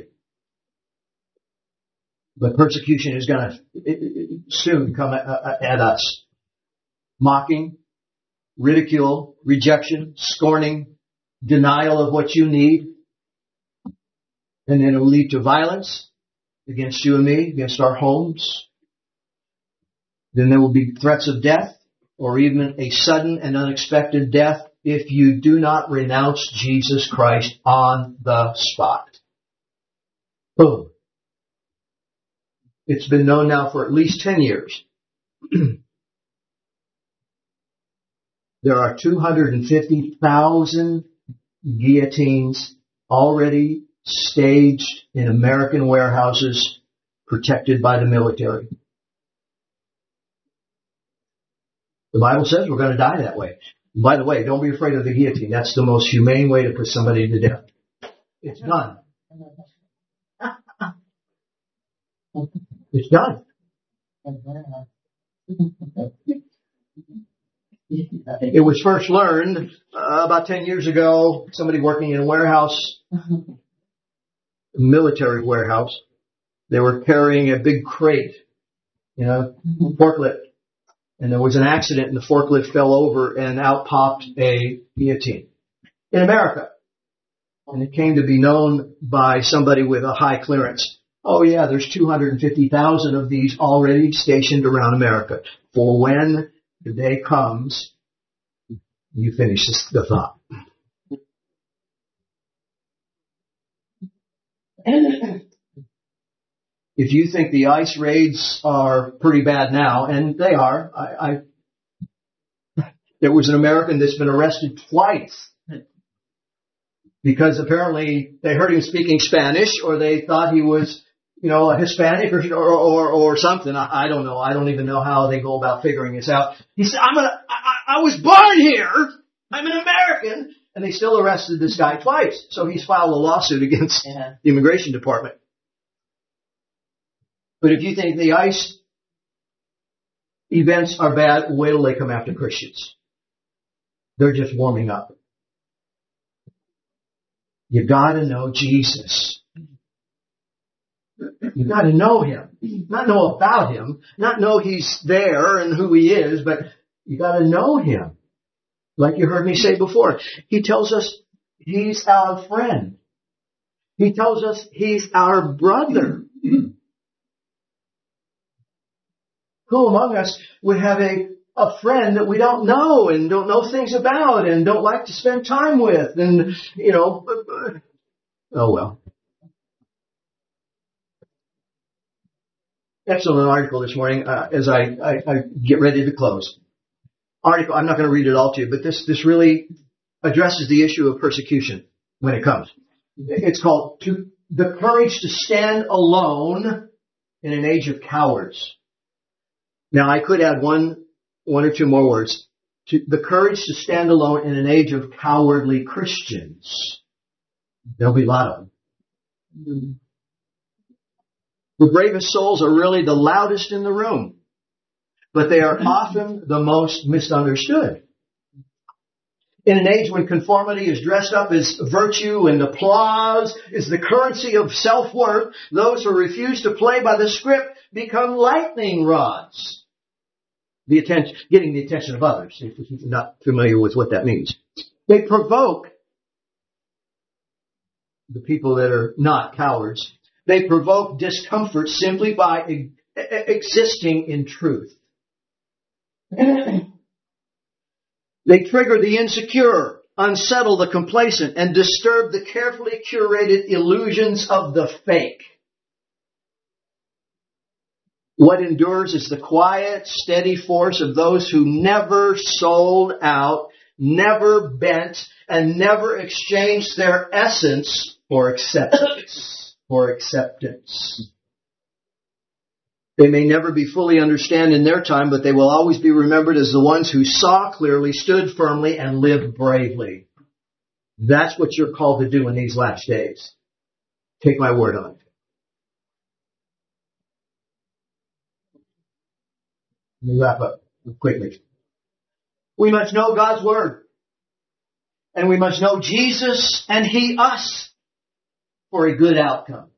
But persecution is going to soon come at, at us. Mocking, ridicule, rejection, scorning, denial of what you need. And then it will lead to violence against you and me, against our homes. Then there will be threats of death or even a sudden and unexpected death if you do not renounce Jesus Christ on the spot. Boom. It's been known now for at least ten years. There are two hundred fifty thousand guillotines already staged in American warehouses protected by the military. The Bible says we're going to die that way. And by the way, don't be afraid of the guillotine. That's the most humane way to put somebody to death. It's done. It's done. It was first learned uh, about ten years ago. Somebody working in a warehouse, a military warehouse, they were carrying a big crate, you know, forklift. And there was an accident and the forklift fell over and out popped a guillotine in America. And it came to be known by somebody with a high clearance. Oh yeah, there's two hundred fifty thousand of these already stationed around America for when the day comes, you finish this, the thought. If you think the ICE raids are pretty bad now, and they are, I, I there was an American that's been arrested twice because apparently they heard him speaking Spanish, or they thought he was, you know, a Hispanic or or or, or something. I, I don't know. I don't even know how they go about figuring this out. He said, "I'm a, I, I was born here. I'm an American," and they still arrested this guy twice. So he's filed a lawsuit against yeah. the immigration department. But if you think the ICE events are bad, wait till they come after Christians. They're just warming up. You gotta know Jesus. You gotta know Him. Not know about Him. Not know He's there and who He is, but you gotta know Him. Like you heard me say before. He tells us He's our friend. He tells us He's our brother. Who among us would have a, a friend that we don't know and don't know things about and don't like to spend time with? And, you know, oh well. Excellent article this morning uh, as I, I, I get ready to close. Article, I'm not going to read it all to you, but this, this really addresses the issue of persecution when it comes. It's called to, The Courage to Stand Alone in an Age of Cowards. Now, I could add one, one or two more words. To the courage to stand alone in an age of cowardly Christians. There'll be a lot of them. Mm-hmm. The bravest souls are really the loudest in the room, but they are often the most misunderstood. In an age when conformity is dressed up as virtue and applause is the currency of self-worth, those who refuse to play by the script become lightning rods. The attention, getting the attention of others, if you're not familiar with what that means. They provoke the people that are not cowards. They provoke discomfort simply by e- existing in truth. They trigger the insecure, unsettle the complacent, and disturb the carefully curated illusions of the fake. What endures is the quiet, steady force of those who never sold out, never bent, and never exchanged their essence for acceptance. For acceptance. They may never be fully understood in their time, but they will always be remembered as the ones who saw clearly, stood firmly, and lived bravely. That's what you're called to do in these last days. Take my word on it. Let me wrap up quickly. We must know God's Word. And we must know Jesus and He us for a good outcome.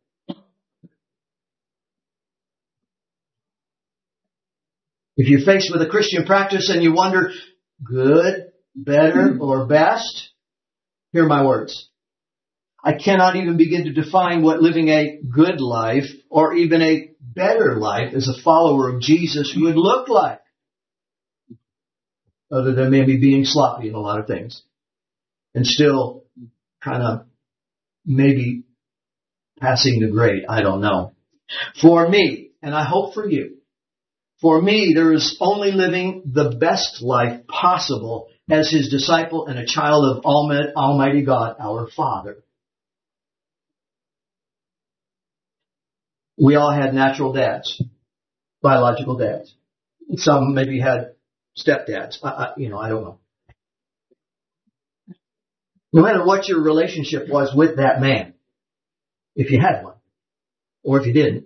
If you're faced with a Christian practice and you wonder, good, better, or best, hear my words. I cannot even begin to define what living a good life or even a better life as a follower of Jesus would look like. Other than maybe being sloppy in a lot of things. And still kind of maybe passing the grade. I don't know. For me, and I hope for you, for me, there is only living the best life possible as His disciple and a child of Almighty God, our Father. We all had natural dads, biological dads. Some maybe had stepdads. I, I, you know, I don't know. No matter what your relationship was with that man, if you had one, or if you didn't,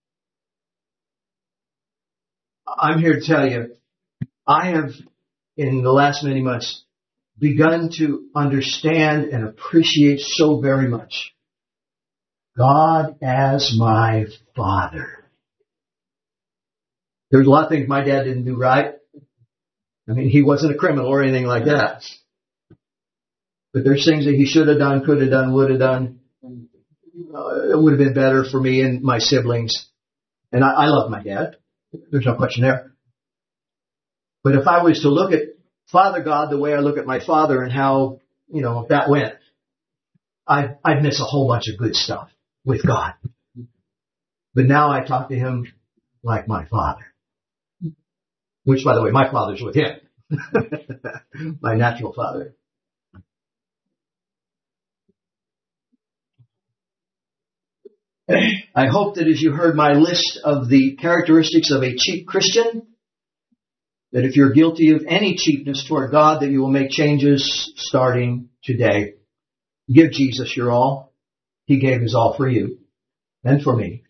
I'm here to tell you, I have, in the last many months, begun to understand and appreciate so very much God as my Father. There's a lot of things my dad didn't do right. I mean, he wasn't a criminal or anything like that. But there's things that he should have done, could have done, would have done. Uh, it would have been better for me and my siblings. And I, I love my dad. There's no question there. But if I was to look at Father God the way I look at my father and how, you know, if that went, I, I'd miss a whole bunch of good stuff with God. But now I talk to him like my father. Which, by the way, my father's with him. My natural father. I hope that as you heard my list of the characteristics of a cheap Christian, that if you're guilty of any cheapness toward God, that you will make changes starting today. Give Jesus your all. He gave his all for you and for me.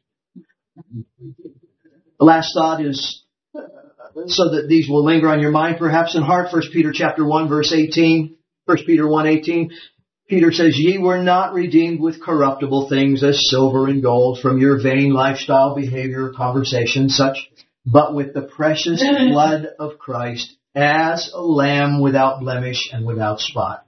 The last thought is, uh, so that these will linger on your mind, perhaps in heart, First Peter chapter one, verse eighteen. First Peter one eighteen. Peter says, ye were not redeemed with corruptible things as silver and gold from your vain lifestyle, behavior, conversation, such, but with the precious blood of Christ as a lamb without blemish and without spot.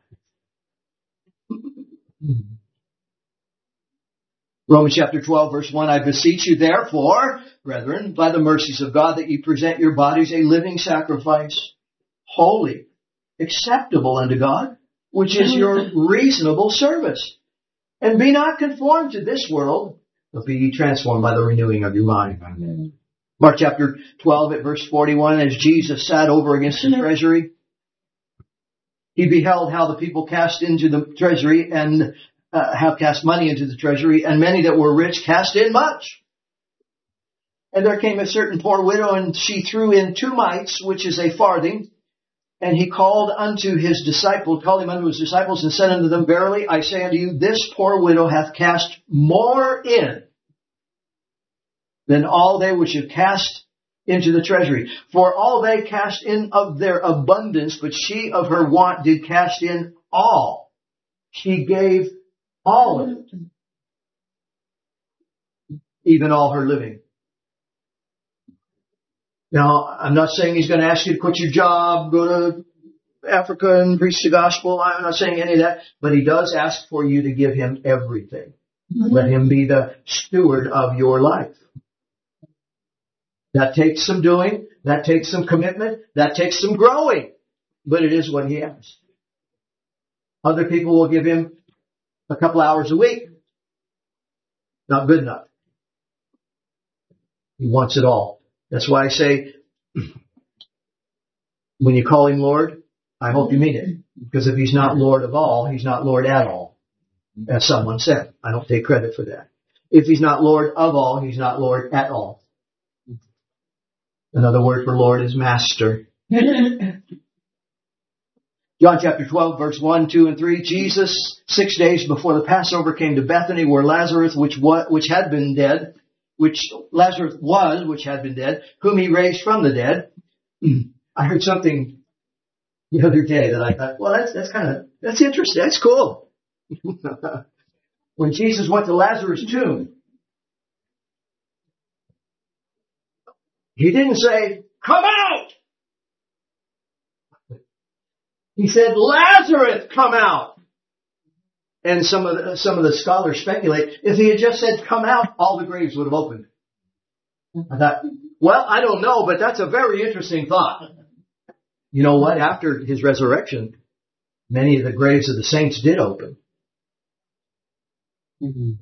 Romans chapter twelve, verse one, I beseech you therefore, brethren, by the mercies of God, that ye present your bodies a living sacrifice, holy, acceptable unto God, which is your reasonable service. And be not conformed to this world, but be ye transformed by the renewing of your mind. Amen. Mark chapter twelve at verse forty-one, as Jesus sat over against the treasury, he beheld how the people cast into the treasury and uh, have cast money into the treasury, and many that were rich cast in much. And there came a certain poor widow, and she threw in two mites, which is a farthing. And he called unto his disciples, called him unto his disciples, and said unto them, verily I say unto you, this poor widow hath cast more in than all they which have cast into the treasury. For all they cast in of their abundance, but she of her want did cast in all. She gave all of it, even all her living. Now, I'm not saying he's going to ask you to quit your job, go to Africa and preach the gospel. I'm not saying any of that. But he does ask for you to give him everything. Mm-hmm. Let him be the steward of your life. That takes some doing. That takes some commitment. That takes some growing. But it is what he asks. Other people will give him a couple hours a week. Not good enough. He wants it all. That's why I say, when you call him Lord, I hope you mean it. Because if he's not Lord of all, he's not Lord at all. As someone said. I don't take credit for that. If he's not Lord of all, he's not Lord at all. Another word for Lord is Master. John chapter twelve, verse one, two, and three. Jesus, six days before the Passover, came to Bethany, where Lazarus, which what, which had been dead, which Lazarus was, which had been dead, whom he raised from the dead. I heard something the other day that I thought, well, that's that's kind of that's interesting. That's cool. When Jesus went to Lazarus' tomb, he didn't say, "Come out." He said, "Lazarus, come out." And some of the, some of the scholars speculate, if he had just said, "Come out," all the graves would have opened. I thought, well, I don't know, but that's a very interesting thought. You know what? After his resurrection, many of the graves of the saints did open. Mm-hmm.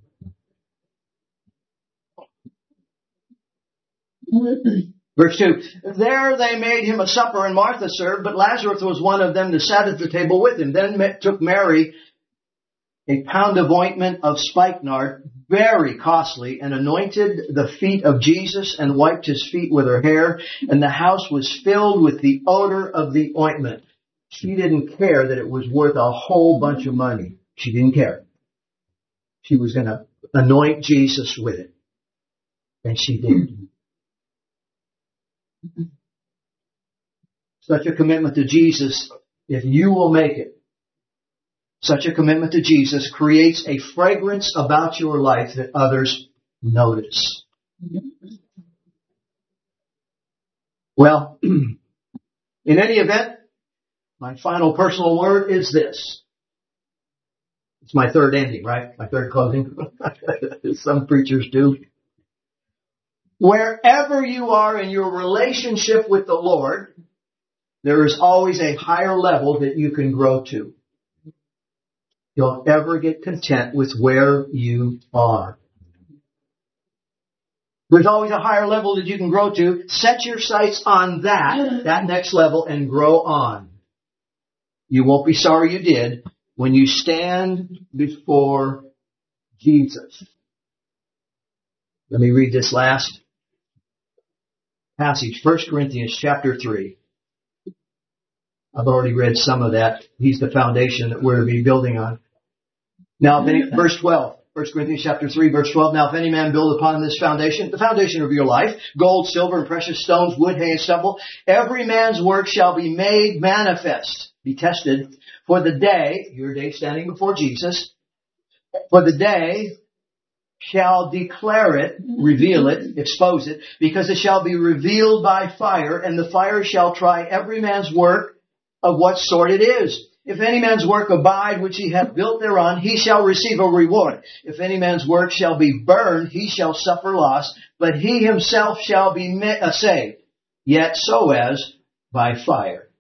Verse two, there they made him a supper, and Martha served, but Lazarus was one of them that sat at the table with him. Then took Mary a pound of ointment of spikenard, very costly, and anointed the feet of Jesus and wiped his feet with her hair, and the house was filled with the odor of the ointment. She didn't care that it was worth a whole bunch of money. She didn't care. She was going to anoint Jesus with it. And she did. Such a commitment to Jesus, if you will make it, such a commitment to Jesus creates a fragrance about your life that others notice. Well, in any event, my final personal word is this. It's my third ending, right? My third closing. Some preachers do. Wherever you are in your relationship with the Lord, There is always a higher level that you can grow to. You'll ever get content with where you are. There's always a higher level that you can grow to. Set your sights on that, that next level, and grow on. You won't be sorry you did when you stand before Jesus. Let me read this last passage, First Corinthians chapter three. I've already read some of that. He's the foundation that we're to be building on. Now, if any, verse twelve. First Corinthians chapter three, verse twelve. Now, if any man build upon this foundation, the foundation of your life, gold, silver, and precious stones, wood, hay, and stubble, every man's work shall be made manifest, be tested, for the day, your day standing before Jesus, for the day shall declare it, reveal it, expose it, because it shall be revealed by fire, and the fire shall try every man's work of what sort it is. If any man's work abide which he hath built thereon, he shall receive a reward. If any man's work shall be burned, he shall suffer loss, but he himself shall be ma- uh, saved, yet so as by fire.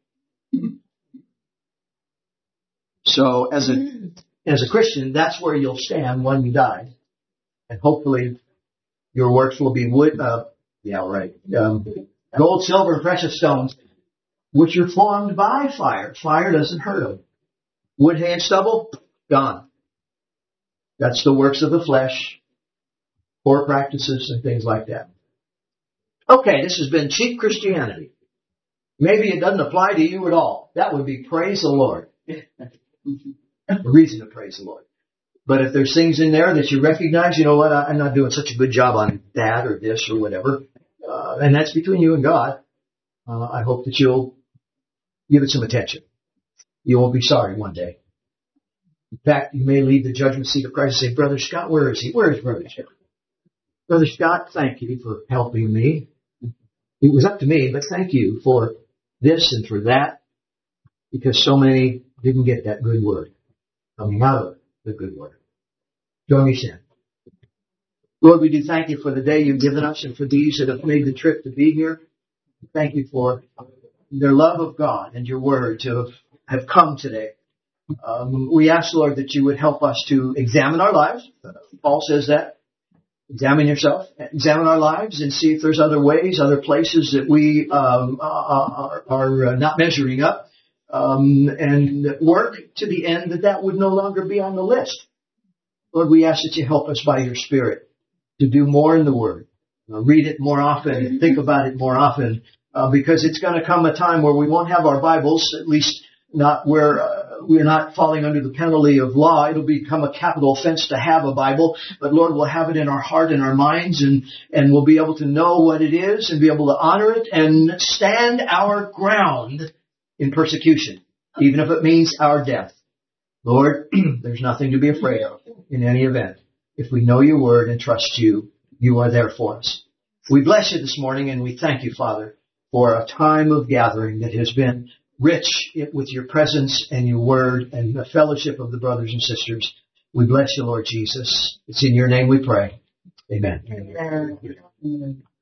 So as a as a Christian, that's where you'll stand when you die. And hopefully your works will be wood, uh, yeah, right, um, gold, silver, and precious stones, which are formed by fire. Fire doesn't hurt them. Wood, hay, and stubble, gone. That's the works of the flesh, poor practices, and things like that. Okay, this has been cheap Christianity. Maybe it doesn't apply to you at all. That would be praise the Lord. A reason to praise the Lord. But if there's things in there that you recognize, you know what, I'm not doing such a good job on that or this or whatever, uh, and that's between you and God, uh, I hope that you'll give it some attention. You won't be sorry one day. In fact, you may leave the judgment seat of Christ and say, Brother Scott, where is he? Where is Brother Scott? Brother Scott, thank you for helping me. It was up to me, but thank you for this and for that, because so many didn't get that good word coming out of the good word. Join me, stand. Lord, we do thank you for the day you've given us and for these that have made the trip to be here. Thank you for their love of God and your word to have, have come today. Um, we ask, Lord, that you would help us to examine our lives. Uh, Paul says that. Examine yourself. Examine our lives and see if there's other ways, other places that we um, are, are not measuring up. Um, and work to the end that that would no longer be on the list. Lord, we ask that you help us by your Spirit to do more in the Word. Uh, read it more often, think about it more often, uh, because it's going to come a time where we won't have our Bibles, at least not where uh, we're not falling under the penalty of law. It'll become a capital offense to have a Bible, but Lord, we'll have it in our heart and our minds, and, and we'll be able to know what it is and be able to honor it and stand our ground in persecution, even if it means our death. Lord, there's nothing to be afraid of in any event. If we know your word and trust you, you are there for us. We bless you this morning and we thank you, Father, for a time of gathering that has been rich with your presence and your word and the fellowship of the brothers and sisters. We bless you, Lord Jesus. It's in your name we pray. Amen. Amen.